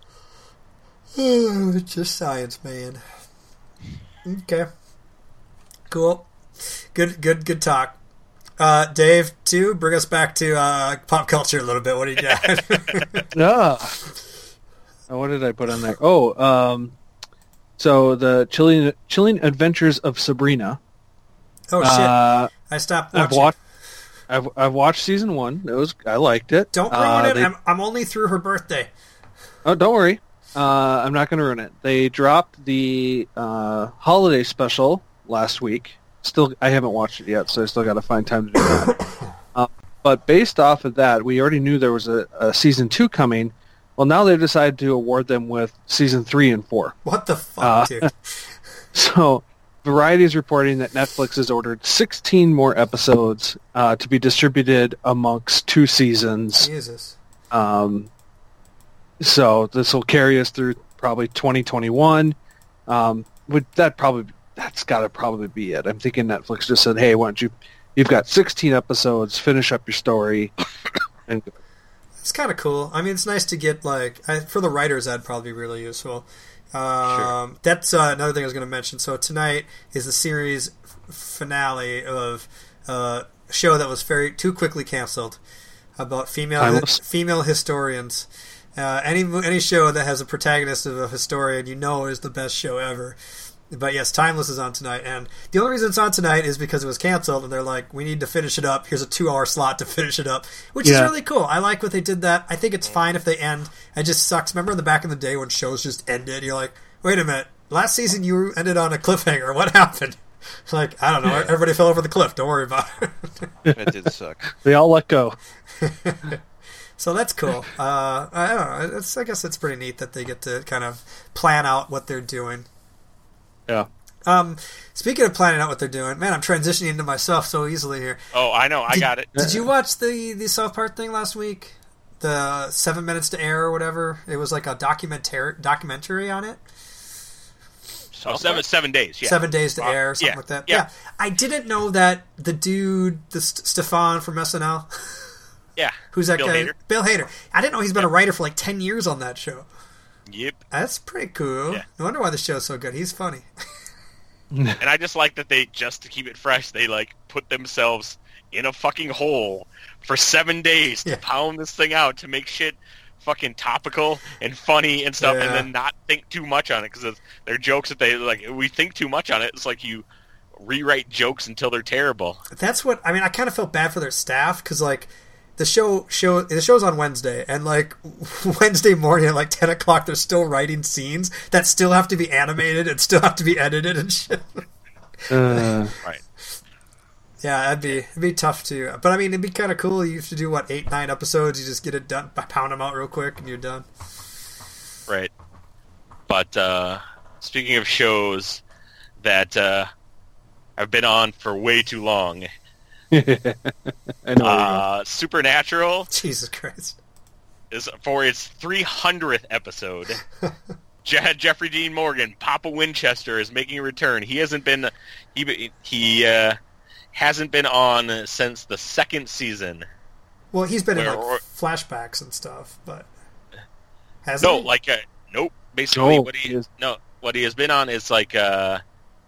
It's just science, man. Okay. Cool. Good, good, good talk. Uh, Dave, too, bring us back to uh, pop culture a little bit. What do you got? Ah. Oh, what did I put on there? Oh, um, so the chilling, chilling Adventures of Sabrina. oh, shit. Uh, I stopped I've watching. watched. I've I've watched season one. It was I liked it. Don't ruin Uh, it. they- I'm, I'm only through her birthday. Oh, don't worry. Uh, I'm not going to ruin it. They dropped the uh, holiday special last week. Still, I haven't watched it yet, so I still got to find time to do that. uh, but based off of that, we already knew there was a, a season two coming. Well, now they've decided to award them with season three and four. What the fuck, Uh, dude? So, Variety is reporting that Netflix has ordered sixteen more episodes uh, to be distributed amongst two seasons. Jesus. Um, so this will carry us through probably twenty twenty-one. Um, would that probably that's got to probably be it. I'm thinking Netflix just said, "Hey, why don't you? You've got sixteen episodes. Finish up your story." and It's kind of cool. I mean, it's nice to get, like, I, for the writers, that'd probably be really useful. Um, That's uh, another thing I was going to mention. So tonight is the series f- finale of uh, a show that was very too quickly canceled about female Timeless. female historians. Uh, any any show that has a protagonist of a historian, you know, is the best show ever. But yes, Timeless is on tonight, and the only reason it's on tonight is because it was canceled, and they're like, we need to finish it up. Here's a two-hour slot to finish it up, which Yeah. is really cool. I like what they did that. I think it's fine if they end. It just sucks. Remember in the back in the day when shows just ended? You're like, wait a minute, last season you ended on a cliffhanger. What happened? It's like, I don't know. Everybody fell over the cliff. Don't worry about it. That did suck. they all let go. So that's cool. Uh, I don't know. It's, I guess it's pretty neat that they get to kind of plan out what they're doing. Yeah. Um, speaking of planning out what they're doing, man, I'm transitioning into myself so easily here. Oh, I know. I Did- got it. Did you watch the the South Park thing last week? The seven minutes to air or whatever. It was like a documentary documentary on it. Oh, seven, seven days. Yeah. Seven days to Uh, air, something yeah, like that. yeah. Yeah. I didn't know that the dude, the St- Stefan from S N L, Yeah. who's that Bill guy? Hader. Bill Hader. I didn't know he's been a writer for like ten years on that show. Yep. That's pretty cool. Yeah. No wonder why the show's so good. He's funny. And I just like that they, just to keep it fresh, they like put themselves in a fucking hole for seven days to Yeah. pound this thing out to make shit fucking topical and funny and stuff, Yeah. and then not think too much on it because they're jokes that they like. We think too much on it. It's like you rewrite jokes until they're terrible. That's what I mean. I kind of felt bad for their staff because like the show show the show's on Wednesday, and like Wednesday morning at like ten o'clock, they're still writing scenes that still have to be animated and still have to be edited and shit. Uh, Right. Yeah, that'd be it'd be tough to. But I mean, it'd be kind of cool. You have to do what eight nine episodes. You just get it done, pound them out real quick, and you're done. Right. But uh, speaking of shows that uh, have been on for way too long, I know. where you're uh, Supernatural Jesus Christ. is for its three hundredth episode. Je- Jeffrey Dean Morgan, Papa Winchester, is making a return. He hasn't been he he uh, hasn't been on since the second season. Well, he's been in Where- like or- flashbacks and stuff, but has No, he? like uh, nope. Basically, No, what he he is- no what he has been on is like uh,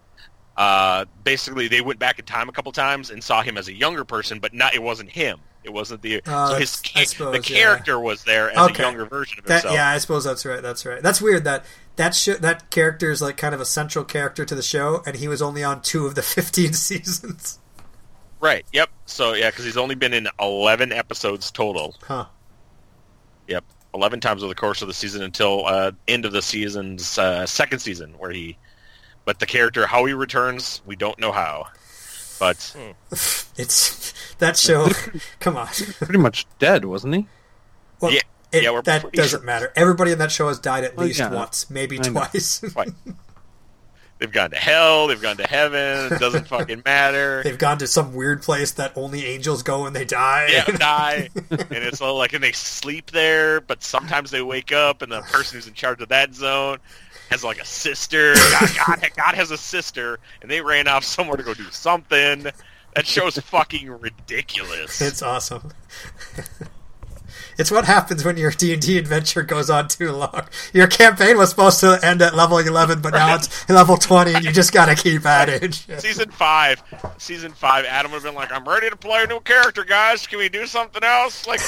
uh, basically they went back in time a couple times and saw him as a younger person, but not it wasn't him. It wasn't the Oh, so his that's- I ca- suppose, the yeah. character was there as Okay. a younger version of That, himself. yeah, I suppose that's right. That's right. That's weird. That that sh- that character is like kind of a central character to the show, and he was only on two of the fifteen seasons. Right. Yep. So yeah, because he's only been in eleven episodes total. Huh. Yep, eleven times over the course of the season until uh, end of the season's uh, second season, where he. But the character, how he returns, we don't know how. But It's that show. Come on. pretty much dead, wasn't he? Well, Yeah, it, yeah, we're that pretty doesn't sure. matter. Everybody in that show has died at Well, least yeah. once, maybe I know. twice. Right. They've gone to hell. They've gone to heaven. It doesn't fucking matter. They've gone to some weird place that only angels go when they die. Yeah, die. And it's all like, and they sleep there, but sometimes they wake up, and the person who's in charge of that zone has like a sister. God, God, God has a sister, and they ran off somewhere to go do something. That show's fucking ridiculous. It's awesome. It's what happens when your D and D adventure goes on too long. Your campaign was supposed to end at level eleven, but now it's level twenty, and you just gotta keep at it. Season five, season five. Adam would have been like, "I'm ready to play a new character, guys. Can we do something else?" Like,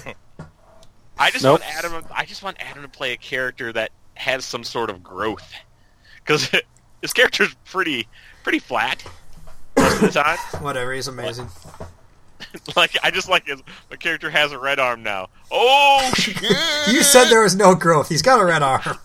I just Nope. want Adam. I just want Adam to play a character that has some sort of growth, because his character's pretty, pretty flat most of the time. Whatever, he's amazing. Like, I just like his the character has a red arm now. Oh shit! You said there was no growth. He's got a red arm.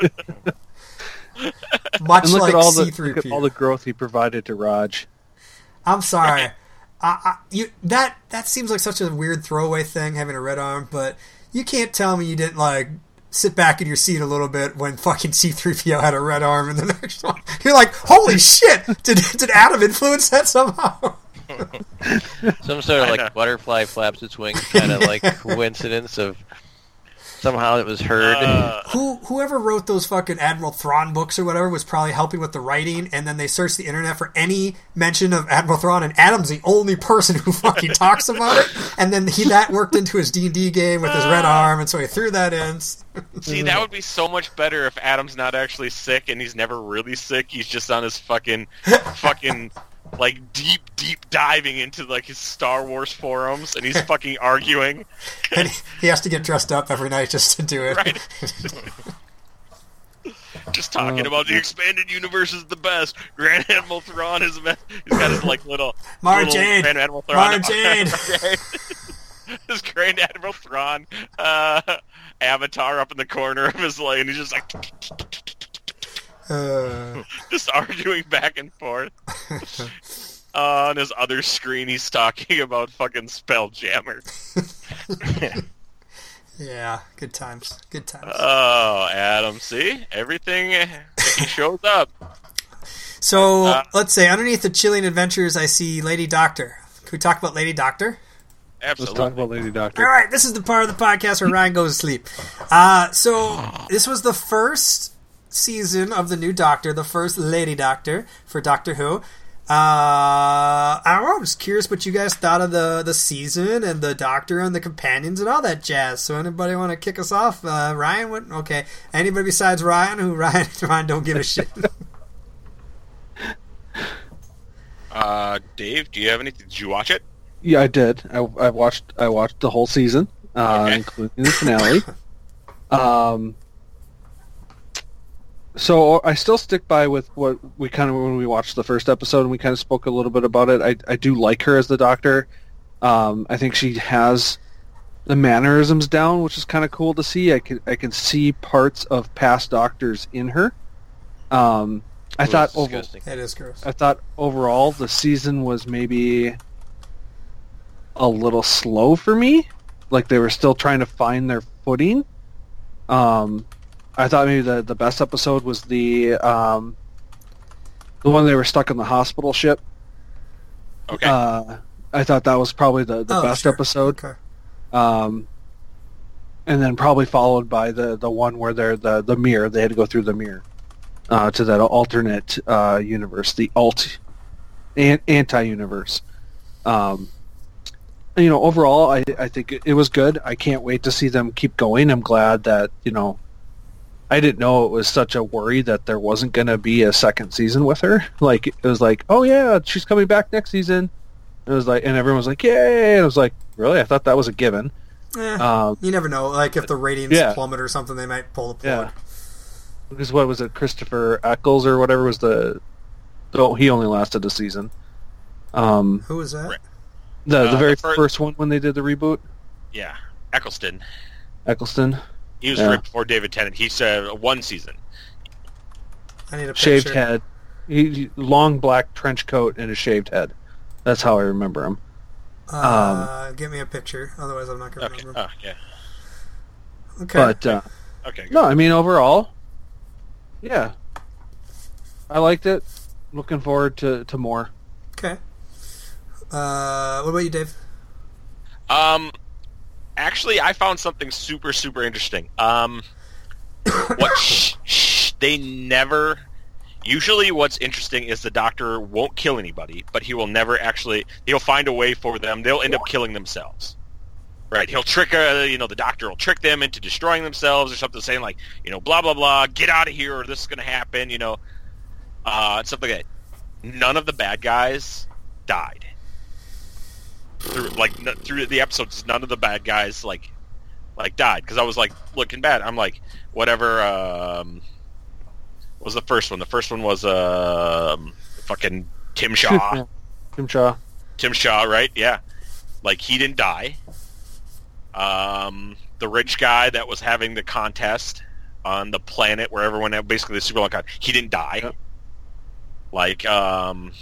Much And look like at all the C three look at P all O. the growth he provided to Raj. I'm sorry. I, I, you that that seems like such a weird throwaway thing, having a red arm, but you can't tell me you didn't like sit back in your seat a little bit when fucking C three P O had a red arm in the next one. You're like, holy shit! Did did Adam influence that somehow? Some sort of I like know. butterfly flaps its wings kind of like coincidence of somehow it was heard. Uh, Who whoever wrote those fucking Admiral Thrawn books or whatever was probably helping with the writing, and then they searched the internet for any mention of Admiral Thrawn, and Adam's the only person who fucking talks about it. And then he that worked into his D and D game with his red arm, and so he threw that in. see, that would be so much better if Adam's not actually sick and he's never really sick. He's just on his fucking, fucking, like deep, deep diving into like his Star Wars forums, and he's fucking arguing. And he has to get dressed up every night just to do it. Right. Just talking Oh, about the expanded universe is the best. Grand Admiral Thrawn is the best. He's got his like little Mara little Jade. Grand Admiral Thrawn. Mara Jade. His Grand Admiral Thrawn uh, avatar up in the corner of his lane. He's just like Uh, just arguing back and forth. Uh, on his other screen, he's talking about fucking Spelljammer. yeah, good times. Good times. Oh, Adam, see? Everything he shows up. So Uh, let's say underneath the chilling adventures, I see Lady Doctor. Can we talk about Lady Doctor? Let's Absolutely. talk about Lady Doctor. All right, this is the part of the podcast where Ryan goes to sleep. Uh, so this was the first season of the new Doctor, the first Lady Doctor for Doctor Who. Uh, I don't know. I'm just curious what you guys thought of the, the season and the Doctor and the companions and all that jazz. So anybody want to kick us off? Uh, Ryan? What? Okay. Anybody besides Ryan? Who Ryan? Ryan don't give a shit. Uh, Dave, do you have anything? Did you watch it? Yeah, I did. I, I watched. I watched the whole season, uh, Okay. including the finale. um, so I still stick by with what we kind of when we watched the first episode, and we kind of spoke a little bit about it. I I do like her as the Doctor. Um, I think she has the mannerisms down, which is kind of cool to see. I can I can see parts of past Doctors in her. Um, I It thought was over, disgusting. That is gross. I thought overall the season was maybe a little slow for me. Like they were still trying to find their footing. Um, I thought maybe the, the best episode was the um, the one they were stuck in the hospital ship. Okay. Uh, I thought that was probably the, the Oh, best sure. episode. Okay. Um, and then probably followed by the, the one where they're the, the mirror. They had to go through the mirror uh, to that alternate uh, universe, the alt an- anti-universe. Um, you know, overall, I, I think it, it was good. I can't wait to see them keep going. I'm glad that, you know, I didn't know it was such a worry that there wasn't going to be a second season with her. Like, it was like, oh yeah, she's coming back next season. It was like, and everyone was like, yay! And I was like, really? I thought that was a given. Eh, Um, you never know. Like if the ratings yeah. plummet or something, they might pull the plug. yeah. Because what was it? Christopher Eccles or whatever was the. Oh, he only lasted a season. Um, Who was that? Right. the Uh, the very the fir- first one when they did the reboot, Yeah. Eccleston. Eccleston, He was Yeah. right before David Tennant. He said one season. I need a shaved picture. head, he, he- long black trench coat and a shaved head. That's how I remember him. Uh, get me a picture. Otherwise, I'm not going to Okay. remember. Oh, yeah. Okay. But uh, Okay. Good. no, I mean overall, yeah, I liked it. Looking forward to, to more. Okay. Uh, what about you, Dave? Um, actually, I found something super, super interesting. Um, what sh- sh- they never. Usually, what's interesting is the Doctor won't kill anybody, but he will never actually. He'll find a way for them. They'll end up killing themselves. Right? He'll trick. Uh, you know, the Doctor will trick them into destroying themselves or something, saying like, you know, blah blah blah, get out of here, or this is going to happen. You know, uh, stuff like that. None of the bad guys died. Through, like n- through the episodes, none of the bad guys like like died because I was like looking bad. I'm like whatever. Um, what was the first one? The first one was um, fucking Tim Shaw. Tim Shaw. Tim Shaw, right? Yeah, like he didn't die. Um, the rich guy that was having the contest on the planet where everyone had basically the super long con, he didn't die. Yep. Like um.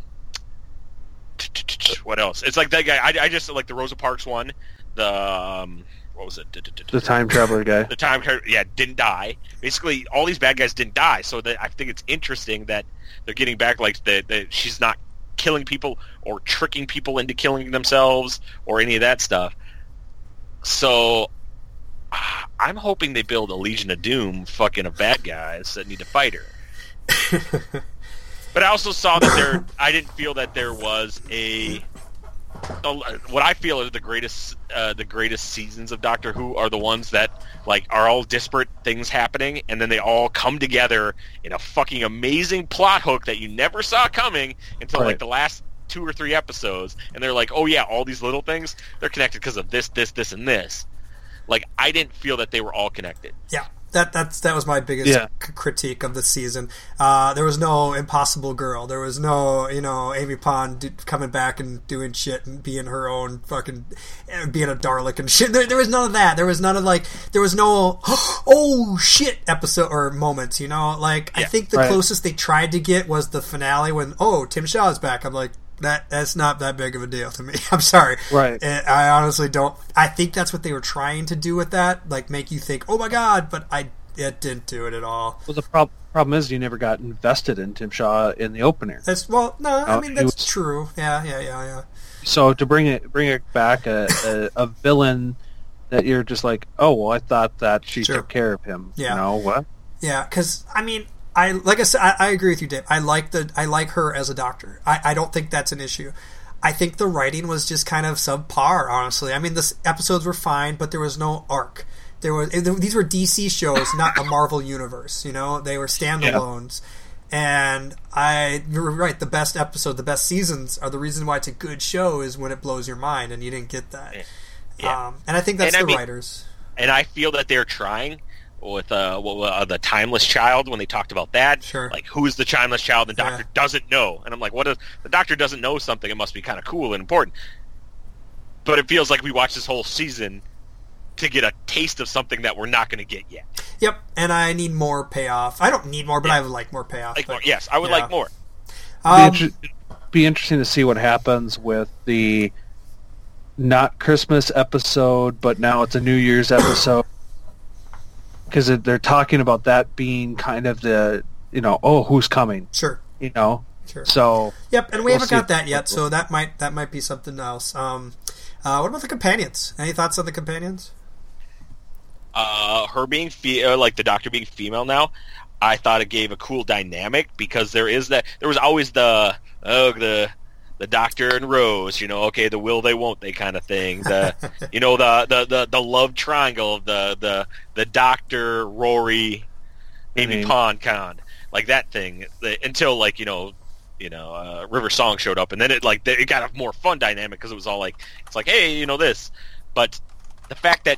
What else? It's like that guy. I, I just like the Rosa Parks one. The um, what was it? The time traveler guy. The time, yeah, didn't die. Basically, all these bad guys didn't die. So that I think it's interesting that they're getting back. Like that, that she's not killing people or tricking people into killing themselves or any of that stuff. So uh, I'm hoping they build a Legion of Doom, fucking of bad guys that need to fight her. But I also saw that there. I didn't feel that there was a. a what I feel are the greatest, uh, the greatest seasons of Doctor Who are the ones that like are all disparate things happening, and then they all come together in a fucking amazing plot hook that you never saw coming until Right. like the last two or three episodes, and they're like, oh yeah, all these little things they're connected because of this, this, this, and this. Like I didn't feel that they were all connected. Yeah, that that's that was my biggest Yeah. c- critique of the season. Uh, there was no Impossible Girl. There was no, you know, Amy Pond do, coming back and doing shit and being her own fucking, eh, being a Dalek and shit. There, there was none of that. There was none of like, there was no, oh shit episode or moments, you know? Like, I Yeah. think the Right. closest they tried to get was the finale when, oh, Tim Shaw is back. I'm like, that that's not that big of a deal to me. I'm sorry. Right. And I honestly don't. I think that's what they were trying to do with that, like make you think, "Oh my god!" But I, it didn't do it at all. Well, the prob- problem is you never got invested in Tim Shaw in the opener. That's well, no, I No, mean he that's was- true. Yeah, yeah, yeah, yeah. So to bring it bring it back a, a, a villain that you're just like, oh well, I thought that she Sure. took care of him. Yeah. You know what? Yeah, because I mean, I like I said, I, I agree with you, Dave. I like the I like her as a doctor. I, I don't think that's an issue. I think the writing was just kind of subpar, honestly. I mean, the s- episodes were fine, but there was no arc. There was it, these were D C shows, not a Marvel universe. You know, they were standalones. And I, you're right. The best episode, the best seasons are the reason why it's a good show is when it blows your mind, and you didn't get that. Yeah. Um, and I think that's And I the mean- writers. And I feel that they're trying with uh, well, uh, the Timeless Child when they talked about that. Sure. Like, who is the Timeless Child? The doctor Yeah. doesn't know. And I'm like, what if the doctor doesn't know something? It must be kind of cool and important. But it feels like we watched this whole season to get a taste of something that we're not going to get yet. Yep, and I need more payoff. I don't need more, but Yeah. I would like more payoff. Like but- more, yes, I would yeah. like more. Be, Um, inter- be interesting to see what happens with the not Christmas episode, but now it's a New Year's episode. Because they're talking about that being kind of the, you know, oh, who's coming, sure, you know? sure. So, Yep, and we We'll haven't see. got that yet, so that might that might be something else. Um, uh, what about the companions? Any thoughts on the companions? Uh, her being fe- uh, like the doctor being female now, I thought it gave a cool dynamic because there is that there was always the oh the the doctor and Rose, you know, okay, the will they won't they kind of thing. The you know the, the, the, the love triangle of the, the the doctor Rory Amy Mhm. Pond con like that thing the, until like you know you know uh, River Song showed up and then it like it got a more fun dynamic because it was all like it's like hey you know this, but the fact that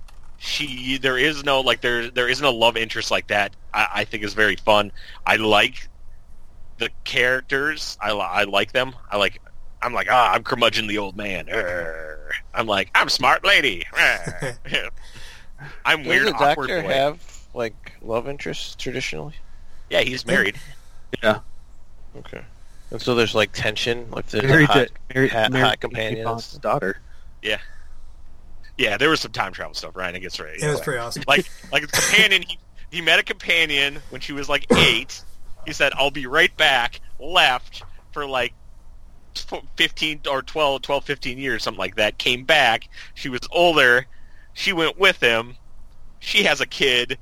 she there is no like there there isn't a love interest like that I, I think is very fun. I like the characters. I, li- I like them. I like I'm like ah I'm curmudgeon the old man. Urgh. I'm like I'm smart lady. Urgh. I'm Does weird the awkward doctor boy. have like love interests traditionally? Yeah, he's married. yeah. Okay. And so there's like tension, like there's Married hot, to, married, hot, married hot to companions. Pond's daughter. Yeah. Yeah, there was some time travel stuff. Ryan, it gets right. It was pretty awesome. Like like a companion. He, he met a companion when she was like eight. He said, "I'll be right back." Left for like tw- fifteen or twelve, twelve, fifteen years, something like that. Came back. She was older. She went with him. She has a kid.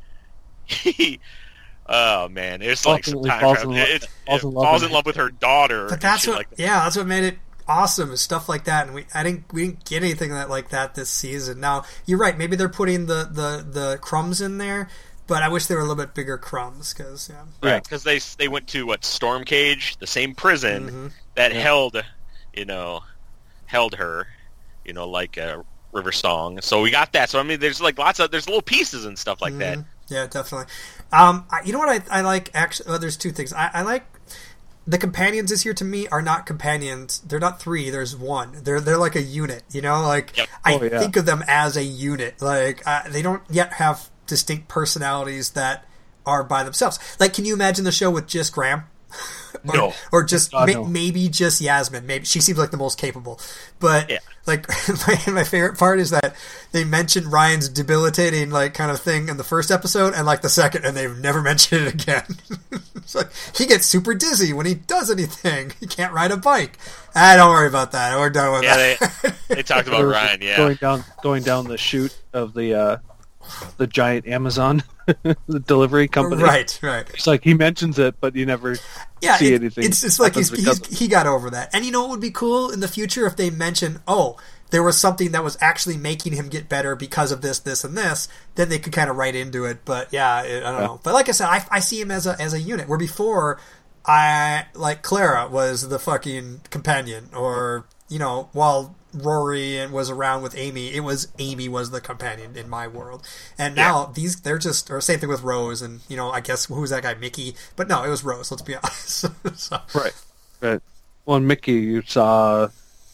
He, oh man, it's like some Ultimately time falls travel. in lo- It, it falls in love falls with- in love with her daughter. But and that's shit what, like that. yeah, that's what made it awesome. Is stuff like that, and we, I didn't, we didn't get anything that like that this season. Now you're right. Maybe they're putting the the the crumbs in there, but I wish they were a little bit bigger crumbs because yeah. Right, because they they went to what Storm Cage, the same prison Mhm. that held, you know, held her, you know, like uh, River Song. So we got that. So I mean, there's like lots of there's little pieces and stuff like that. Mhm. Yeah, definitely. Um, I, you know what I, I like? Actually, well, there's two things. I, I like the companions this year. To me, are not companions. They're not three. There's one. They're they're like a unit. You know, like Yep. I Oh, yeah. think of them as a unit. Like uh, they don't yet have distinct personalities that are by themselves. Like, can you imagine the show with just Graham? or, No. or just God, ma- no. maybe just Yasmin. Maybe she seems like the most capable. But Yeah. like my, my favorite part is that they mentioned Ryan's debilitating like kind of thing in the first episode and like the second, and they've never mentioned it again. It's like he gets super dizzy when he does anything. He can't ride a bike. Ah, don't worry about that. We're done with Yeah, that. they they talked about Or Ryan. Yeah, Going down, going down the chute of the uh, the giant Amazon the delivery company. right, right. It's like he mentions it, but you never Yeah, see it- anything. it's it's like he's, happens he's because- he got over that. And you know what would be cool in the future if they mention, oh, there was something that was actually making him get better because of this, this, and this. Then they could kind of write into it. But yeah, it, I don't Yeah. know. But like I said, I, I see him as a as a unit. Where before, I like Clara was the fucking companion, or you know, while Rory and was around with Amy, it was Amy was the companion in my world. And now these they're just or same thing with Rose and you know I guess who's that guy Mickey? But no, it was Rose. Let's be honest. So, Right. Right. Well, in Mickey, you saw.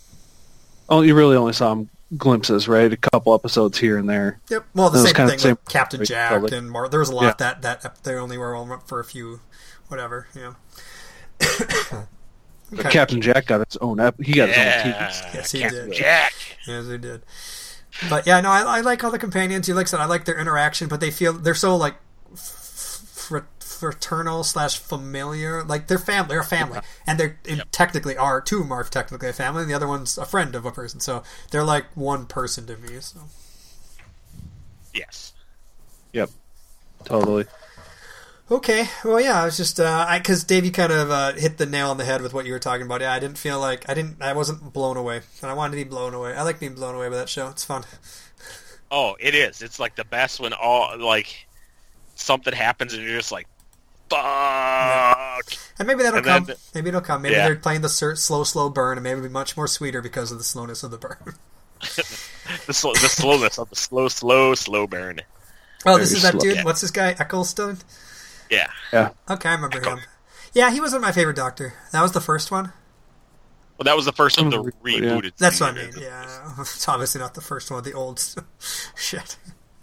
Oh, you really only saw him glimpses, right? A couple episodes here and there. yep. Well, the That was same kinda thing the same- with Captain right, Jack totally. and Mar. There was a lot Yeah. that that they only were on for a few, whatever. You know. But Captain Jack got its own. Ep- he got his own T V. yeah. Yes, he Captain did. Jack. Yes, they did. But yeah, no, I, I like all the companions. You like I said, I like their interaction, but they feel they're so like fr- fraternal slash familiar. Like they're family, they're a family, and they're and technically are two of them are technically a family, and the other one's a friend of a person. So they're like one person to me. So Yes. Yep. Totally. okay, well, yeah, I was just uh, I because Dave, you kind of uh, hit the nail on the head with what you were talking about. Yeah, I didn't feel like I didn't, I wasn't blown away, and I wanted to be blown away. I like being blown away by that show. It's fun. Oh, it is. It's like the best when all like something happens and you're just like, fuck. And maybe that'll And come. then- maybe it'll come. Maybe Yeah. they're playing the sur- slow, slow burn, and maybe it'll be much more sweeter because of the slowness of the burn. the, sl- the slowness of the slow, slow, slow burn. Oh, this Very is that slow. dude. Yeah. What's this guy? Eccleston? Yeah. Yeah. Okay, I remember Echo. him. Yeah, he wasn't my favorite Doctor. That was the first one. Well, that was the first of the Yeah. rebooted. That's what I season. mean. Yeah, it's obviously not the first one. The old shit.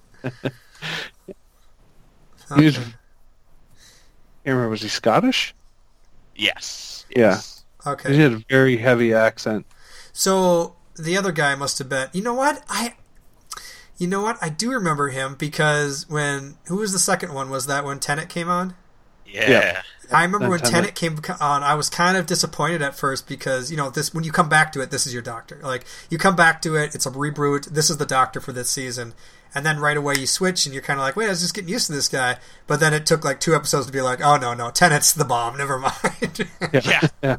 He was- Okay. can't remember, was he Scottish? Yes. Yeah. yes. Okay. He had a very heavy accent. So the other guy must have been. You know what? I. You know what? I do remember him because when who was the second one? Was that when Tenet came on? Yeah. Yeah. I remember Then when Tenet. Tenet came on, I was kind of disappointed at first because you know this when you come back to it, this is your Doctor. Like you come back to it, it's a reboot. This is the Doctor for this season, and then right away you switch and you're kind of like, wait, I was just getting used to this guy. But then it took like two episodes to be like, oh no, no, Tenet's the bomb. Never mind. Yeah. Yeah.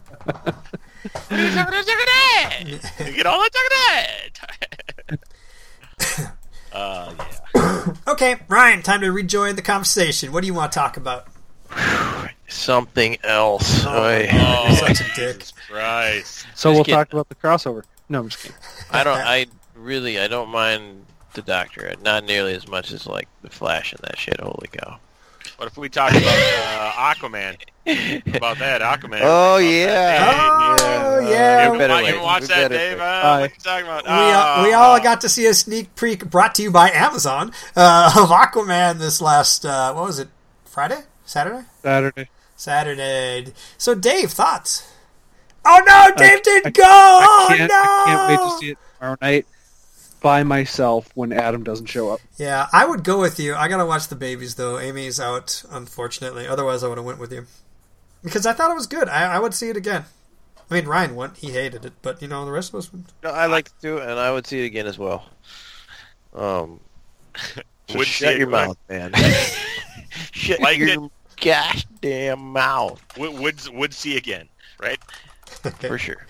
You get all the Uh, yeah. Okay, Ryan, time to rejoin the conversation. What do you want to talk about? Something else. Oy. Oh, Such a dick. Jesus Christ. So Just we'll kidding. talk about the crossover. No, I'm just kidding. I don't. I really. I don't mind the Doctor. Not nearly as much as like the Flash and that shit. Holy cow. What if we talk about uh, Aquaman? About that, Aquaman. Oh, About yeah. that, Dave. Oh, Yeah. yeah. You, We better wa- you wait. watch We that, better Dave? wait. Uh, Bye. what are you talking about? We, uh, we all got to see a sneak peek brought to you by Amazon uh, of Aquaman this last, uh, what was it, Friday? Saturday? Saturday. Saturday. So, Dave, thoughts? Oh, no, Dave I- didn't I- go! I Oh, can't, no! I can't wait to see it tomorrow night by myself when Adam doesn't show up. Yeah, I would go with you. I got to watch the babies, though. Amy's out, unfortunately. Otherwise, I would have went with you. Because I thought it was good. I, I would see it again. I mean, Ryan went. He hated it. But, you know, the rest of us would. No, I like to do it, and I would see it again as well. Um, so Would shut see it your again. mouth, man. Shut Like your gosh damn mouth. Would, would, would see again, right? For sure.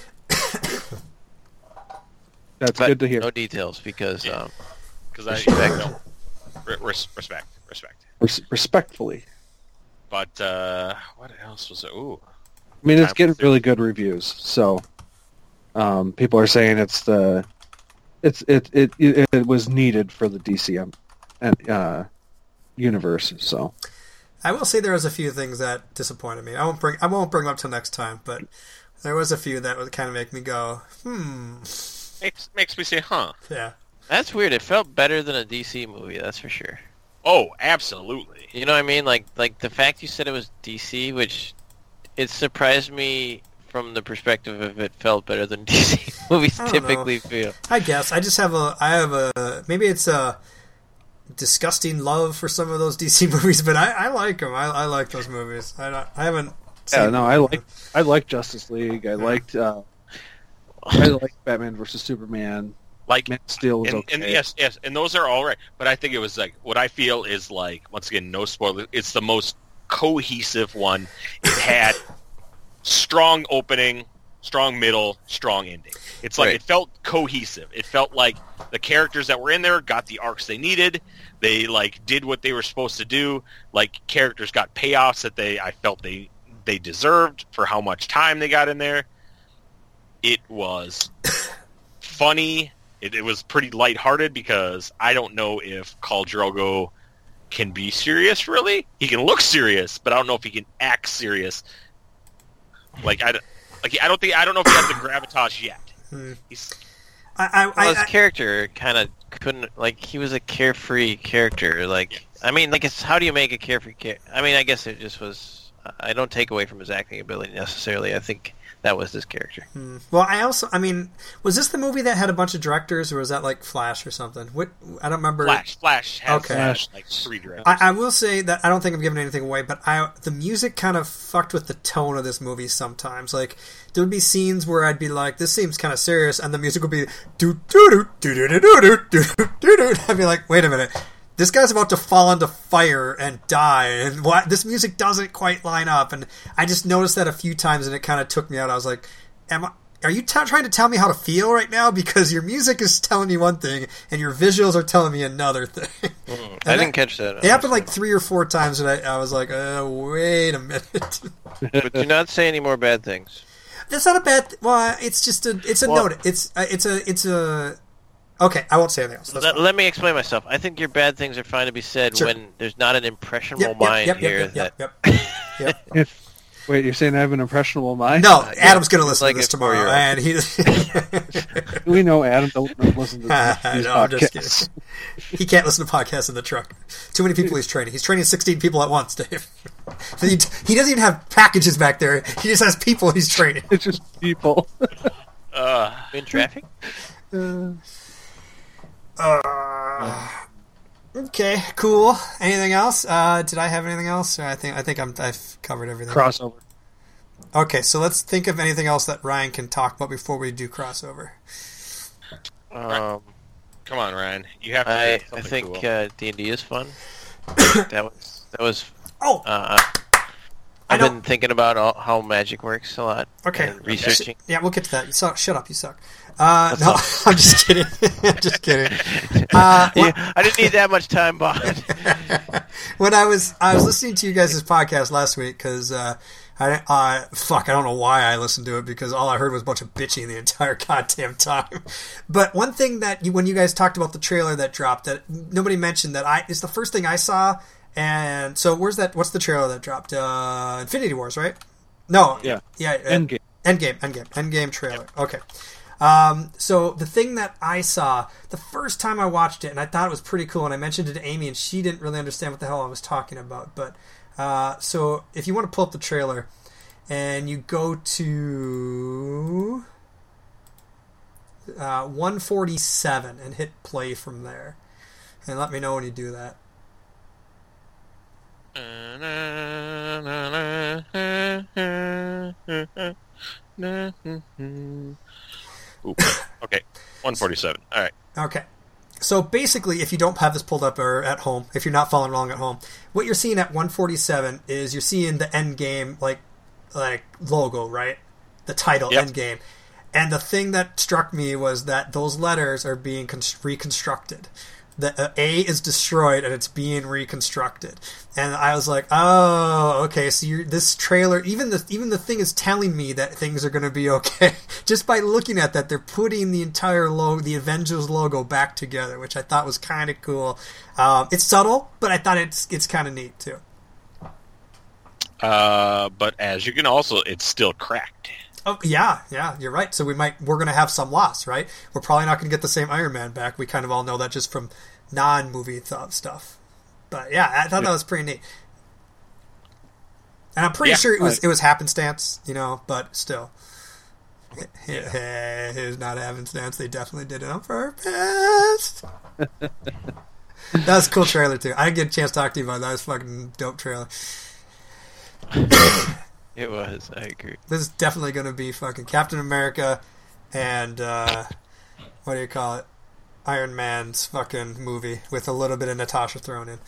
That's But good to hear. no details because Yeah. um, Because I Respect. no, re- res- respect, respect. Res- respectfully. But uh, what else was it? Ooh, I mean, it's Time getting for- really good reviews. So, um, people are saying it's the, it's it it it, it was needed for the D C M, uh, universe. So, I will say there was a few things that disappointed me. I won't bring I won't bring them up till next time, but there was a few that would kind of make me go, hmm, makes makes me say, huh? yeah. that's weird. It felt better than a D C movie, that's for sure. Oh, absolutely. You know what I mean? Like like the fact you said it was D C, which it surprised me from the perspective of it felt better than D C movies I don't know. typically feel. I guess I just have a I have a maybe it's a disgusting love for some of those D C movies, but I, I like them. I, I like those movies. I don't- I haven't. yeah, seen no, I like I like Justice League. I liked uh, I liked Batman versus Superman. Like, Man of Steel was and, okay. and yes, yes, and those are all right. But I think it was like what I feel is like once again, no spoiler. It's the most cohesive one. It had strong opening, strong middle, strong ending. It's like Right. it felt cohesive. It felt like the characters that were in there got the arcs they needed. They like did what they were supposed to do. Like characters got payoffs that they I felt they they deserved for how much time they got in there. It was funny. It, it was pretty lighthearted because I don't know if Khal Drogo can be serious. Really, he can look serious, but I don't know if he can act serious. Like I, don't- like I don't think I don't know if he has the gravitas yet. Hmm. He's, I I, Well, I, his I character kind of couldn't like he was a carefree character. Like I mean, like it's how do you make a carefree character? I mean, I guess it just was. I don't take away from his acting ability necessarily. I think that was his character. Hmm. Well, I also, I mean, was this the movie that had a bunch of directors, or was that like Flash or something? What I don't remember. Flash, Flash has Okay. had, like three directors. I, I will say that I don't think I'm giving anything away, but I the music kind of fucked with the tone of this movie sometimes. Like, there would be scenes where I'd be like, this seems kind of serious, and the music would be do do do do do do do do do do do. I'd be like, wait a minute. This guy's about to fall into fire and die, and why, this music doesn't quite line up. And I just noticed that a few times, and it kind of took me out. I was like, "Am I? Are you t- trying to tell me how to feel right now? Because your music is telling me one thing, and your visuals are telling me another thing." Mm, I didn't catch that. It happened like three or four times, and I, I was like, uh, "Wait a minute." But do not say any more bad things. That's not a bad. Th- well, it's just a. It's a Well- note. It's uh, it's a it's a. Okay, I won't say anything else. That's Let, fine. let me explain myself. I think your bad things are fine to be said Sure. when there's not an impressionable Yep, mind yep, yep, here yep, yep, that yep, yep. If wait, you're saying I have an impressionable mind? No, Adam's going to it's listen like to this a tomorrow, four-year-old. and he. We know Adam don't listen to I these know, I'm just podcasts. kidding. He can't listen to podcasts in the truck. Too many people he's training. He's training sixteen people at once, Dave. he, he doesn't even have packages back there. He just has people he's training. It's just people. Uh, in traffic. Uh, okay, cool. Anything else? Uh, did I have anything else? Or I think I think I'm, I've covered everything. Crossover. Okay, so let's think of anything else that Ryan can talk about before we do crossover. Um, come on, Ryan. You have to. I do I something think cool. uh, D and D is fun. that was that was. Oh, Uh, I I've know. been thinking about all, how magic works a lot. Okay. And researching. Yeah, we'll get to that. You suck. Shut up, you suck. Uh, no, What's I'm just kidding. just kidding. Uh, Yeah, I didn't need that much time, Bob. when I was I was listening to you guys' podcast last week because uh, I uh, fuck I don't know why I listened to it because all I heard was a bunch of bitching the entire goddamn time. But one thing that you, when you guys talked about the trailer that dropped that nobody mentioned that I is the first thing I saw. And so where's that? What's the trailer that dropped? Uh, Infinity Wars, right? No. Yeah. Yeah. uh, Endgame. Endgame. Endgame. Endgame trailer. Okay. Um, so the thing that I saw the first time I watched it, and I thought it was pretty cool, and I mentioned it to Amy, and she didn't really understand what the hell I was talking about. But uh, so if you want to pull up the trailer, and you go to uh, one forty-seven and hit play from there, and let me know when you do that. Ooh, okay, one forty-seven. All right. Okay. So basically, if you don't have this pulled up or at home, if you're not following along at home, what you're seeing at one forty-seven is you're seeing the end game like like logo, right? The title, Yep. end game. And the thing that struck me was that those letters are being con- reconstructed. The uh, A is destroyed and it's being reconstructed. And I was like, oh, okay. So you're, this trailer, even the even the thing is telling me that things are going to be okay. Just by looking at that, they're putting the entire logo, the Avengers logo, back together, which I thought was kind of cool. Um, it's subtle, but I thought it's it's kind of neat too. Uh, but as you can also, it's still cracked. Oh yeah, yeah, you're right. So we might we're going to have some loss, right? We're probably not going to get the same Iron Man back. We kind of all know that just from non-movie th- stuff. But yeah, I thought that was pretty neat. And I'm pretty Yeah, sure it was right. it was happenstance, you know, but still. It was not happenstance. They definitely did it on purpose. That was a cool trailer too. I didn't get a chance to talk to you about that. That was a fucking dope trailer. It was. I agree. This is definitely going to be fucking Captain America and uh, what do you call it? Iron Man's fucking movie with a little bit of Natasha thrown in.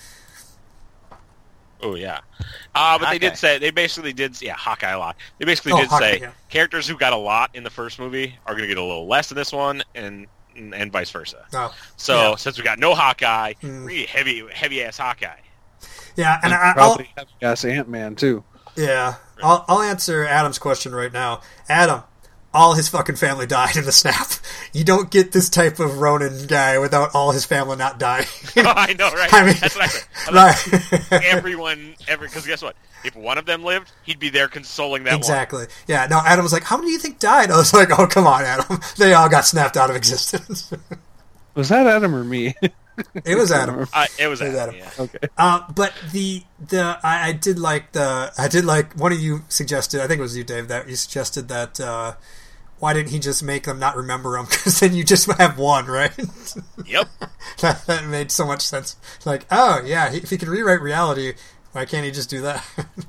Oh yeah, uh, but they Hawkeye. did say they basically did yeah Hawkeye a lot. They basically Oh, did Hawkeye, say yeah. characters who got a lot in the first movie are going to get a little less in this one, and and vice versa. Oh, So yeah. since we got no Hawkeye, Mm. we need heavy heavy ass Hawkeye. yeah, and And I, I'll, probably have gas Ant-Man, too. yeah, I'll, I'll answer Adam's question right now. Adam, all his fucking family died in the snap. You don't get this type of Ronin guy without all his family not dying. I know, right? I mean, That's what I said. I was right. like, everyone, every because guess what? If one of them lived, he'd be there consoling that Exactly. Yeah. No. Adam was like, "How many do you think died?" I was like, "Oh, come on, Adam. They all got snapped out of existence." Was that Adam or me? It was Adam. I, it was It was Adam. Adam. Yeah. Okay. Uh, but the the I, I did like the I did like one of you suggested. I think it was you, Dave, that you suggested that. Uh, why didn't he just make them not remember them? Because then you just have one, right? Yep. that, that made so much sense. Like, oh yeah, he, if he can rewrite reality, why can't he just do that?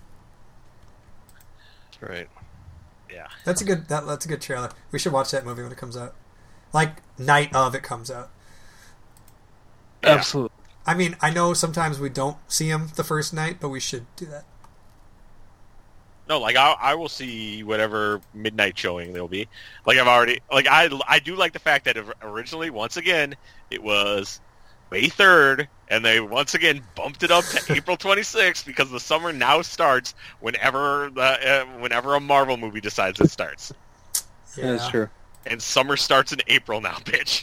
That's right. Yeah. That's a good. That, that's a good trailer. We should watch that movie when it comes out. Like night of it comes out. Yeah. Absolutely. I mean, I know sometimes we don't see him the first night, but we should do that. No, like I, I will see whatever midnight showing there'll be. Like I've already, like I, I do like the fact that originally, once again, it was May third, and they once again bumped it up to April twenty-sixth because the summer now starts whenever the, uh, whenever a Marvel movie decides it starts, Yeah. That's true. and summer starts in April now, bitch.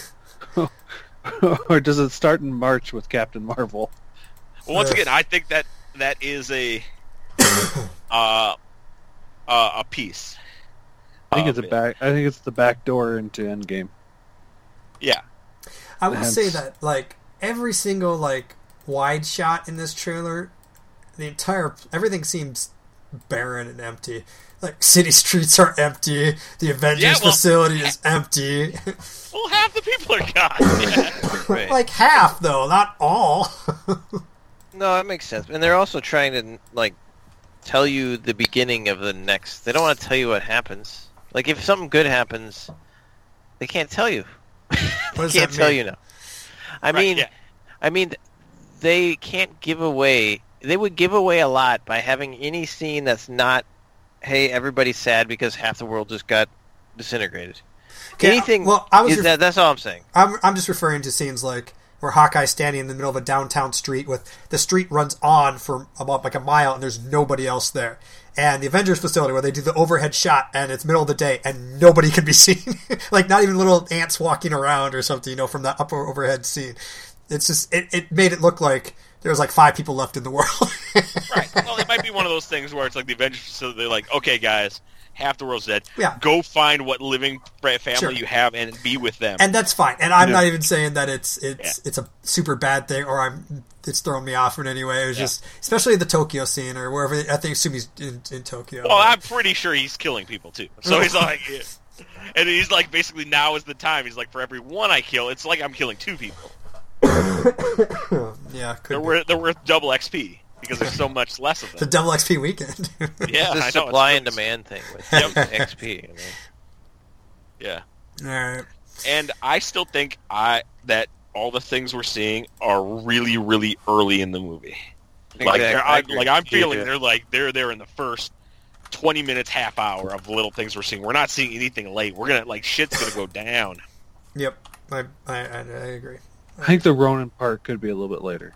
Or does it start in March with Captain Marvel? Well, once Ugh. again, I think that that is a uh, uh, a piece. I think Um, it's a back. I think it's the back door into Endgame. Yeah. I will Hence- say that, like, every single, like, wide shot in this trailer, the entire, everything seems barren and empty. Like, city streets are empty, the Avengers Yeah, well- facility is empty. Well, half the people are gone. Yeah. Right. Like, half, though, not all. No, that makes sense. And they're also trying to, like, tell you the beginning of the next. They don't want to tell you what happens. Like, if something good happens, they can't tell you. What They does can't that tell mean? you now. I Right, mean, yeah. I mean, they can't give away. They would give away a lot by having any scene that's not, hey, everybody's sad because half the world just got disintegrated. Okay, Anything well, I was is ref- that. That's all I'm saying. I'm, I'm just referring to scenes like where Hawkeye's standing in the middle of a downtown street with the street runs on for about like a mile and there's nobody else there. And the Avengers facility where they do the overhead shot and it's middle of the day and nobody can be seen. Like not even little ants walking around or something, you know, from that upper overhead scene. It's just, it, it made it look like there was like five people left in the world. Right. Well, it might be one of those things where it's like the Avengers facility. They're like, okay, guys, half the world's dead. Yeah. Go find what living fa- family Sure. you have and be with them. And that's fine. And I'm Yeah. not even saying that it's it's it's a super bad thing or I'm it's throwing me off in any way. It was Yeah. just, especially the Tokyo scene or wherever. I think assume he's in, in Tokyo. well, I'm pretty sure he's killing people too. So he's like, yeah. And he's like, basically, now is the time. He's like, for every one I kill, it's like I'm killing two people. yeah, could They're be. worth, they're worth double X P because there's so much less of the them. double X P weekend. Yeah, It's I a know. supply it's and demand thing with Yep. X P. You know? Yeah. All right. And I still think I that all the things we're seeing are really, really early in the movie. Like, Exactly. they're, I I, agree. like I'm Yeah, feeling yeah. they're like they're there in the first twenty minutes, half hour of the little things we're seeing. We're not seeing anything late. We're gonna like shit's gonna go down. Yep. I I, I, I agree. I think the Ronin part could be a little bit later.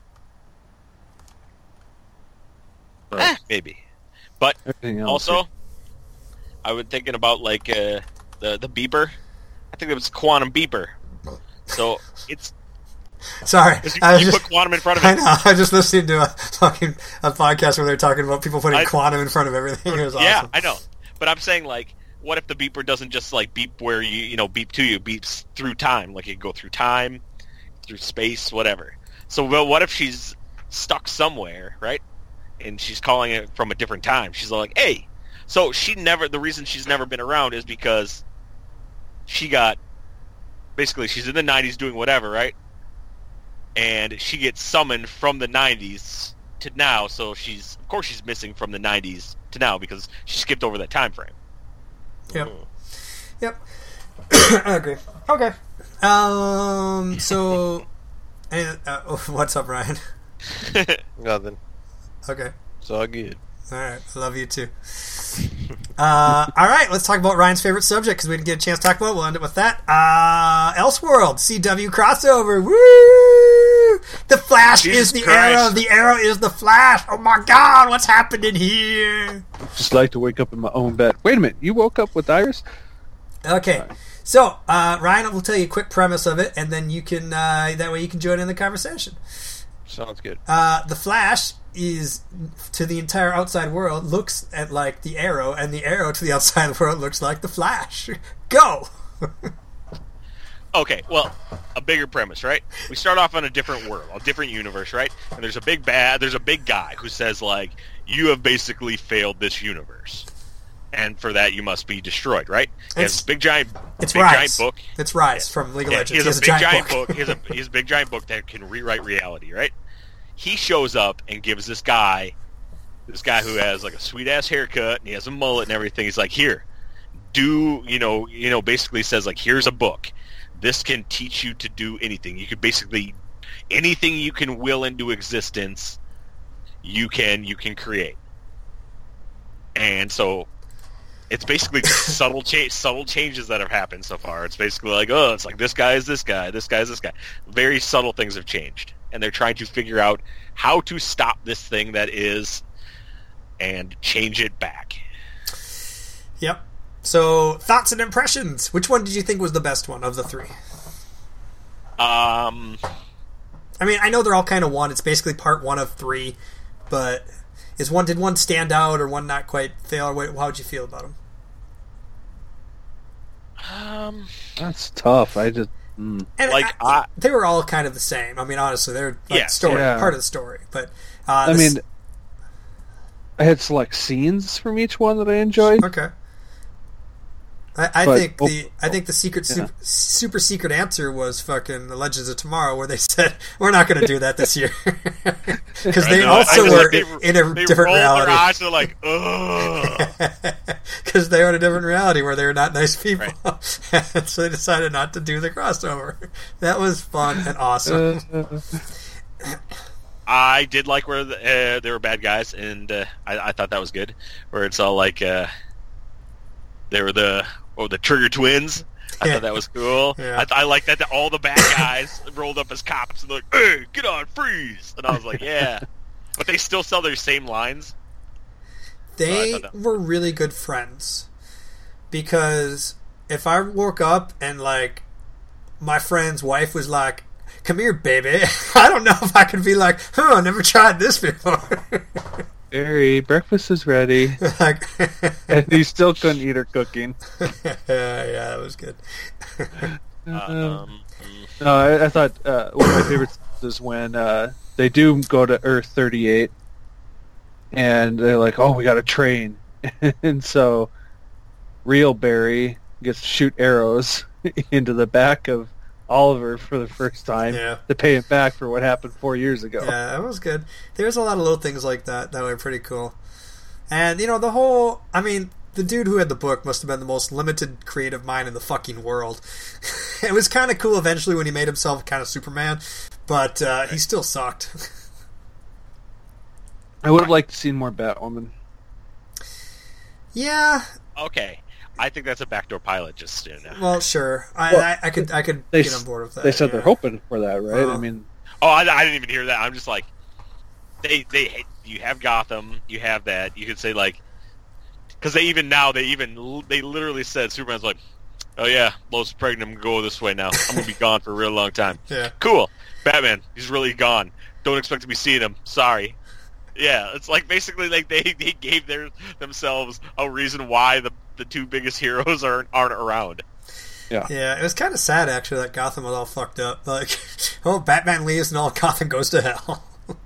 But Eh, maybe. But everything else, also, I was thinking about like uh, the the beeper. I think it was quantum beeper. So it's Sorry, because you, I was you just, put quantum in front of I it. know. I was just listening to a fucking a podcast where they're talking about people putting I- quantum in front of everything. It was awesome. Yeah, I know. But I'm saying like, what if the beeper doesn't just like beep where you you know beep to you, beeps through time, like it go through time, through space, whatever. So well, what if she's stuck somewhere, right? And she's calling it from a different time. She's like, hey. So she never. The reason she's never been around is because she got basically she's in the nineties doing whatever, right? And she gets summoned from the nineties to now. So she's of course she's missing from the nineties to now because she skipped over that time frame. Yep. Yep. I agree. Okay. Um. So, and, uh, what's up, Ryan? Nothing. Okay. It's all good. All right. I love you too. Uh, all right. Let's talk about Ryan's favorite subject because we didn't get a chance to talk about it. We'll end it with that. Uh, Elseworld C W crossover. Woo! The Flash Jesus is the Christ. Arrow. The Arrow is the Flash. Oh my God! What's happening here? just like to wake up in my own bed. Wait a minute, you woke up with Iris? Okay. So, uh, Ryan will tell you a quick premise of it, and then you can uh, that way you can join in the conversation. Sounds good. Uh, the Flash is to the entire outside world looks at like the Arrow, and the Arrow to the outside world looks like the Flash. Go. Okay, well, a bigger premise, right? We start off on a different world, a different universe, right? And there's a big bad, there's a big guy who says, like, you have basically failed this universe, and for that you must be destroyed, right? He has It's- this big giant, It's big Rise. giant book. It's Rise from League of Yeah, Legends. he has a big giant, giant book. book. He has a he has a big giant book that can rewrite reality, right? He shows up and gives this guy, this guy who has like a sweet ass haircut and he has a mullet and everything. He's like, here, do you know? You know, basically says like, here's a book. This can teach you to do anything. You could basically anything you can will into existence, you can you can create. And so it's basically just subtle cha- subtle changes that have happened so far. It's basically like, oh, it's like this guy is this guy, this guy is this guy. Very subtle things have changed, and they're trying to figure out how to stop this thing that is and change it back. Yep. So, thoughts and impressions. Which one did you think was the best one of the three? Um, I mean, I know they're all kind of one. It's basically part one of three, but is one did one stand out or one not quite fail? Or what, how'd you feel about them? um, That's tough. I just mm. And Like, I, I- they were all kind of the same. I mean, honestly, they're like Yeah. story Yeah. part of the story. But uh, I this- mean, I had select scenes from each one that I enjoyed. okay. I, I But- think the I think the secret Yeah. super, super secret answer was fucking the Legends of Tomorrow, where they said we're not going to do that this year because they I know, also I know, were like, they, in a they different roll reality. Their eyes, they're like, ugh. Because they were in a different reality where they were not nice people, and so they decided not to do the crossover. That was fun and awesome. Uh, I did like where the, uh, they were bad guys, and uh, I, I thought that was good. Where it's all like uh, they were the oh the Trigger Twins. I Yeah. thought that was cool. Yeah. I, I like that, that all the bad guys rolled up as cops and they're like, "Hey, get on, freeze!" And I was like, "Yeah," but they still sell their same lines. They I thought that- were really good friends because if I woke up and like my friend's wife was like, "Come here, baby," I don't know if I could be like, "Huh, I never tried this before." Barry, breakfast is ready, like, and he still couldn't eat her cooking. yeah, yeah, that was good. Um, No, I, I thought uh, one of my favorites is when uh, they do go to Earth thirty-eight, and they're like, "Oh, we got to train," and so real Barry gets to shoot arrows into the back of Oliver for the first time Yeah. to pay him back for what happened four years ago. Yeah, that was good. There's a lot of little things like that that were pretty cool. And, you know, the whole... I mean, the dude who had the book must have been the most limited creative mind in the fucking world. It was kind of cool eventually when he made himself kind of Superman, but uh, he still sucked. I would have liked to see more Batwoman. Yeah, okay, I think that's a backdoor pilot. Just you know. well, sure. I, Well, I, I could I could They get s- on board with that. They said yeah. they're hoping for that, right? Uh, I mean, Oh, I, I didn't even hear that. I'm just like, they they you have Gotham, you have that. You could say like, because they even now they even they literally said Superman's like, oh yeah, Lois is pregnant. I'm gonna go this way now. I'm gonna be gone for a real long time. Yeah. Cool. Batman, he's really gone. Don't expect to be seeing him. Sorry. Yeah, it's like basically like they, they gave their themselves a reason why the the two biggest heroes aren't aren't around. yeah. Yeah, it was kind of sad actually that Gotham was all fucked up. Like, oh, Batman leaves and all Gotham goes to hell.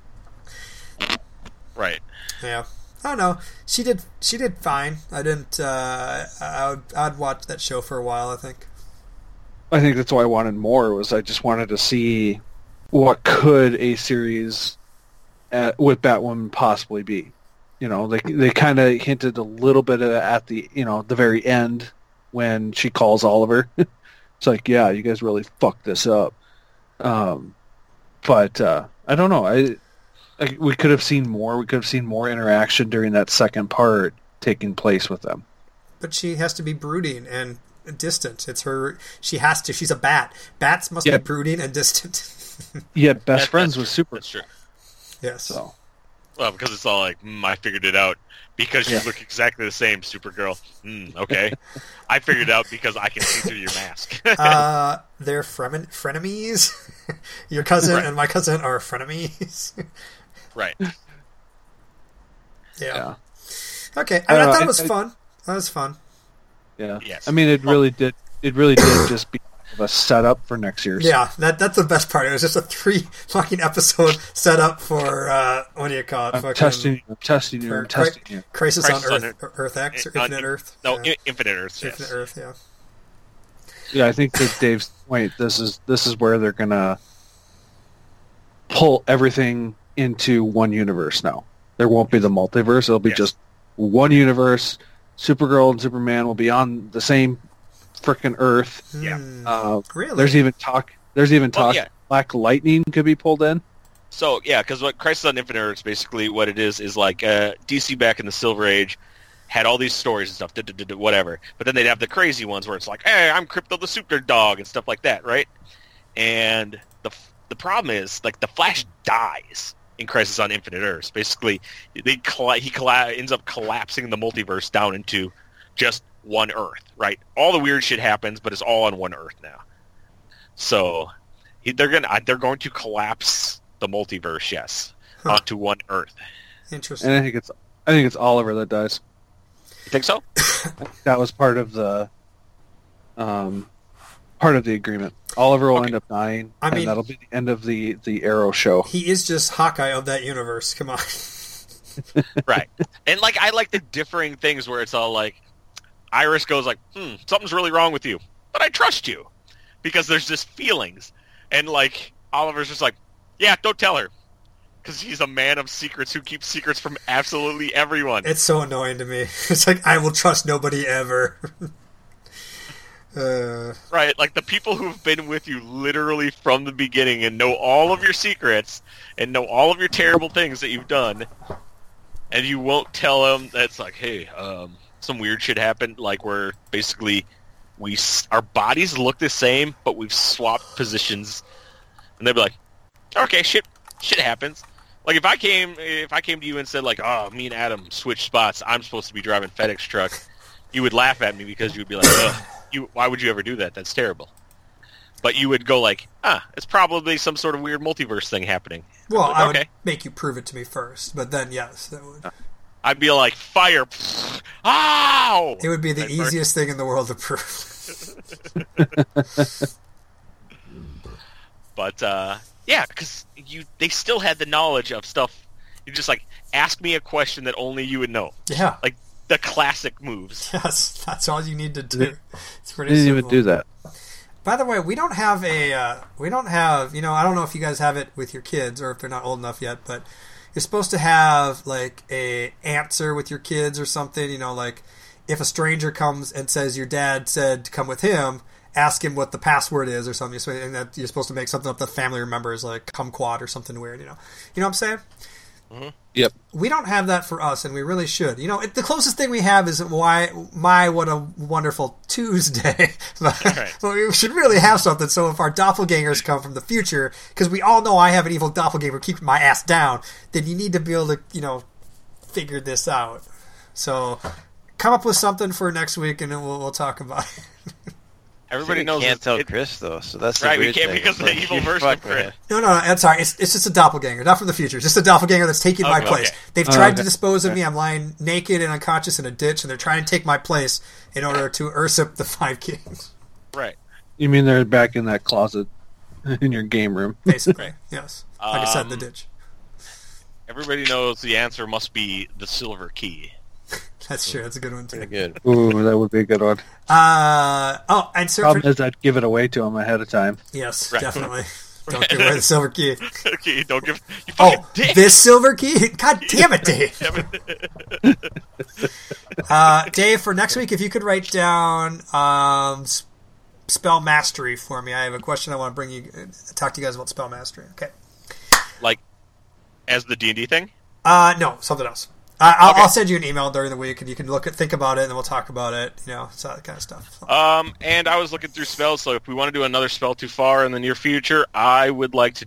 Right. Yeah, I don't know. She did. She did fine. I didn't. Uh, I would. I'd watch that show for a while. I think. I think that's why I wanted more. Was I just wanted to see what could a series at, with Batwoman possibly be. You know, they they kind of hinted a little bit of at the you know the very end when she calls Oliver. It's like, yeah, you guys really fucked this up. Um, but uh, I don't know. I, I we could have seen more. We could have seen more interaction during that second part taking place with them. But she has to be brooding and distant. It's her. She has to. She's a bat. Bats must Yeah. be brooding and distant. Yeah, best That- friends that's with true. Super. That's true. Yes. So Well, because it's all like, mm, I figured it out. Because you Yeah. look exactly the same, Supergirl. Mm, okay. I figured it out because I can see through your mask. uh, they're fremen- frenemies. Your cousin Right. and my cousin are frenemies. right. yeah. yeah, Okay. I I, mean, I don't know, thought I- it was I- fun. That was fun. yeah. Yes. I mean, it really did. It really did just be of a setup for next year's. Yeah, that that's the best part. It was just a three fucking episode setup for uh, what do you call it? I'm fucking, testing you. I'm testing you. I'm for testing you. Crisis, Crisis on on Earth, Earth X, or Uh, Infinite Earth. No, yeah. I- Infinite Earth. Yes. Infinite Earth. Yeah. Yeah, I think that Dave's point. This is this is where they're gonna pull everything into one universe now. There won't be the multiverse. It'll be Yes. just one universe. Supergirl and Superman will be on the same frickin' Earth. Yeah. Hmm, Uh, really? There's even talk. There's even Well, talk. yeah. Black Lightning could be pulled in. So yeah, because what Crisis on Infinite Earths basically what it is is like uh, D C back in the Silver Age had all these stories and stuff, duh, duh, duh, duh, whatever. But then they'd have the crazy ones where it's like, hey, I'm Crypto the Super Dog and stuff like that, right? And the the problem is like the Flash dies in Crisis on Infinite Earths. Basically, they colla- he colla- ends up collapsing the multiverse down into just one Earth, right? All the weird shit happens, but it's all on one Earth now. So he- they're gonna they're going to collapse the multiverse, yes, Huh. onto one Earth. Interesting. And I think it's I think it's Oliver that dies. You think so? That was part of the um part of the agreement. Oliver will Okay. end up dying, I mean- and that'll be the end of the the Arrow show. He is just Hawkeye of that universe. Come on. Right. And like I like the differing things where it's all like Iris goes like, hmm, something's really wrong with you. But I trust you. Because there's just feelings. And like Oliver's just like, yeah, don't tell her. Because he's a man of secrets who keeps secrets from absolutely everyone. It's so annoying to me. It's like I will trust nobody ever. uh, Right, like the people who've been with you literally from the beginning and know all of your secrets and know all of your terrible things that you've done, and you won't tell them that's like, hey, um, some weird shit happened, like where basically we s- our bodies look the same, but we've swapped positions, and they'd be like, okay, shit, shit happens. Like if I came, if I came to you and said like, oh, me and Adam switched spots, I'm supposed to be driving FedEx truck, you would laugh at me because you would be like, ugh. You, why would you ever do that? That's terrible. But you would go like, ah, it's probably some sort of weird multiverse thing happening. well, Like, I would okay. make you prove it to me first, but then yes, that would. I'd be like, fire! Ow! It would be the I'd burn- easiest thing in the world to prove. But uh, yeah, because you they still had the knowledge of stuff. You just like ask me a question that only you would know, Yeah. like the classic moves. Yes, that's all you need to do. They- It's I pretty didn't simple. even do that. By the way, we don't have a, uh, we don't have, you know, I don't know if you guys have it with your kids or if they're not old enough yet, but you're supposed to have like a answer with your kids or something, you know, like if a stranger comes and says your dad said to come with him, ask him what the password is or something, so- and that you're supposed to make something up the family remembers, like kumquat or something weird, you know. You know what I'm saying? Yep. We don't have that for us, and we really should. You know, it, the closest thing we have is why my what a wonderful Tuesday. but, Right. but we should really have something. So if our doppelgangers come from the future, because we all know I have an evil doppelganger keeping my ass down, then you need to be able to, you know, figure this out. So come up with something for next week, and then we'll, we'll talk about it. Everybody You knows can't it- tell it- Chris though, so that's the Right, we weird can't thing. because of It's the like, evil you're version of fucked with Chris. it. No, no, no, I'm sorry. It's, it's just a doppelganger, not from the future. It's just a doppelganger that's taking my Okay, place. okay. They've Oh, tried okay. to dispose of me. I'm lying naked and unconscious in a ditch, and they're trying to take my place in order to usurp the Five Kings, Right. You mean they're back in that closet in your game room? basically. Yes. Like I said, in the Um, ditch. Everybody knows the answer must be the silver key. That's true. That's a good one, Pretty too. good. Ooh, that would be a good one. Uh, oh, and so Problem is, I'd give it away to him ahead of time. yes, Right. definitely. Don't give away the silver key. Okay, don't give you fucking Oh, dick. this silver key? God damn it, Dave. Uh, Dave, for next week, if you could write down um, s- spell mastery for me. I have a question I want to bring you, uh, talk to you guys about spell mastery. Okay. Like as the D and D thing. Uh, no, something else. Uh, I'll, Okay. I'll send you an email during the week, and you can look at, think about it, and then we'll talk about it. You know, so that kind of stuff. So- Um, and I was looking through spells, so if we want to do another spell too far in the near future, I would like to do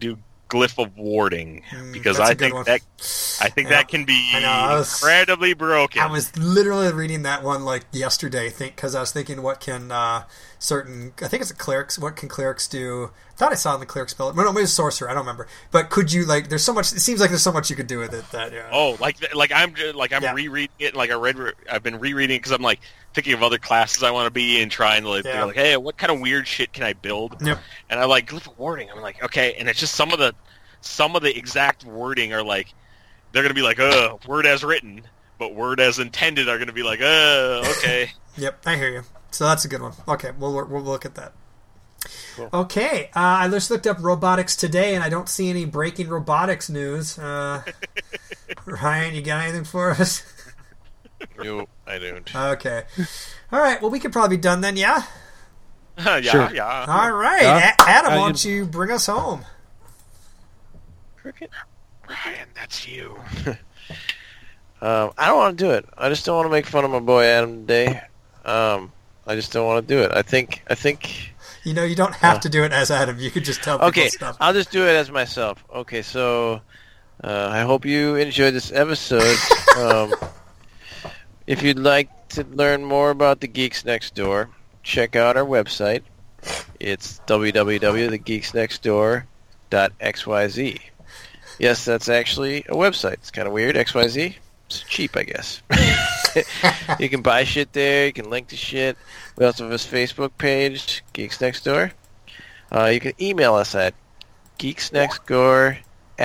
glyph of warding Mm, because that's a I good think one. that I think Yeah, that can be I know, I was- incredibly broken. I was literally reading that one like yesterday, think because I was thinking, what can uh, certain? I think it's a clerics. What can clerics do? I thought I saw in the cleric spell. No, no, maybe it's sorcerer. I don't remember. But could you like? There's so much. It seems like there's so much you could do with it. That yeah. Oh, like like I'm like I'm Yeah. rereading it. Like I read, I've been rereading because I'm like thinking of other classes I want to be and trying to like, Yeah. figure, like, hey, what kind of weird shit can I build? Yep. And I like glyph of warding. I'm like, okay, and it's just some of the some of the exact wording are like they're gonna be like, uh, word as written, but word as intended are gonna be like, uh, okay. Yep, I hear you. So that's a good one. Okay, we'll we'll look at that. Okay, uh, I just looked up robotics today, and I don't see any breaking robotics news. Uh, Ryan, you got anything for us? No, I don't. Okay. All right. Well, we could probably be done then. Yeah. yeah, Sure. yeah. All right, Yeah. A- Adam, Uh, why you- don't you bring us home? Cricket? Ryan, that's you. Um, I don't want to do it. I just don't want to make fun of my boy Adam today. Um, I just don't want to do it. I think. I think. You know, you don't have Yeah. to do it as Adam. You could just tell people Okay, stuff. I'll just do it as myself. Okay, so uh, I hope you enjoyed this episode. um, if you'd like to learn more about the Geeks Next Door, check out our website. It's w w w dot the geeks next door dot x y z. Yes, that's actually a website. It's kind of weird. X Y Z. It's cheap, I guess. You can buy shit there. You can link to shit. We also have this Facebook page, Geeks Next Door. Uh, you can email us at geeksnextdoorftw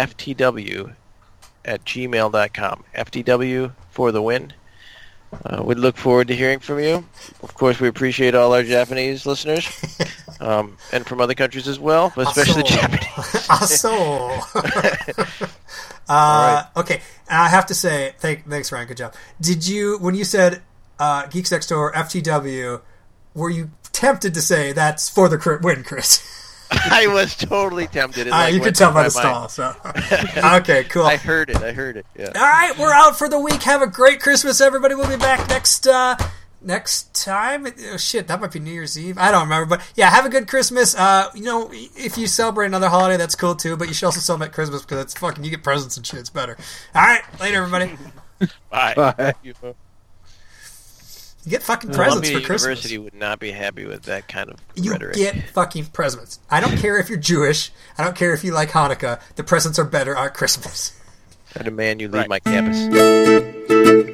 at gmail dot com. F T W for the win. Uh, we look forward to hearing from you. Of course, we appreciate all our Japanese listeners, um, and from other countries as well, but especially the Japanese. Aso. uh, Okay, I have to say, thank, thanks, Ryan. Good job. Did you, when you said uh, Geeks Next Door, F T W, were you tempted to say that's for the cri- win, Chris? I was totally tempted. It, Uh, like, you can went tell through by my the mind. stall. So. Okay, cool. I heard it. I heard it. Yeah. All right, we're out for the week. Have a great Christmas, everybody. We'll be back next uh, next time. Oh, shit, that might be New Year's Eve. I don't remember, but yeah, have a good Christmas. Uh, you know, if you celebrate another holiday, that's cool too. But you should also celebrate Christmas because it's fucking. You get presents and shit. It's better. All right, later, everybody. Bye. Bye. You know, You get fucking presents Columbia for Christmas. University would not be happy with that kind of You rhetoric. get fucking presents. I don't care if you're Jewish. I don't care if you like Hanukkah. The presents are better at Christmas. I demand you leave Right. my campus.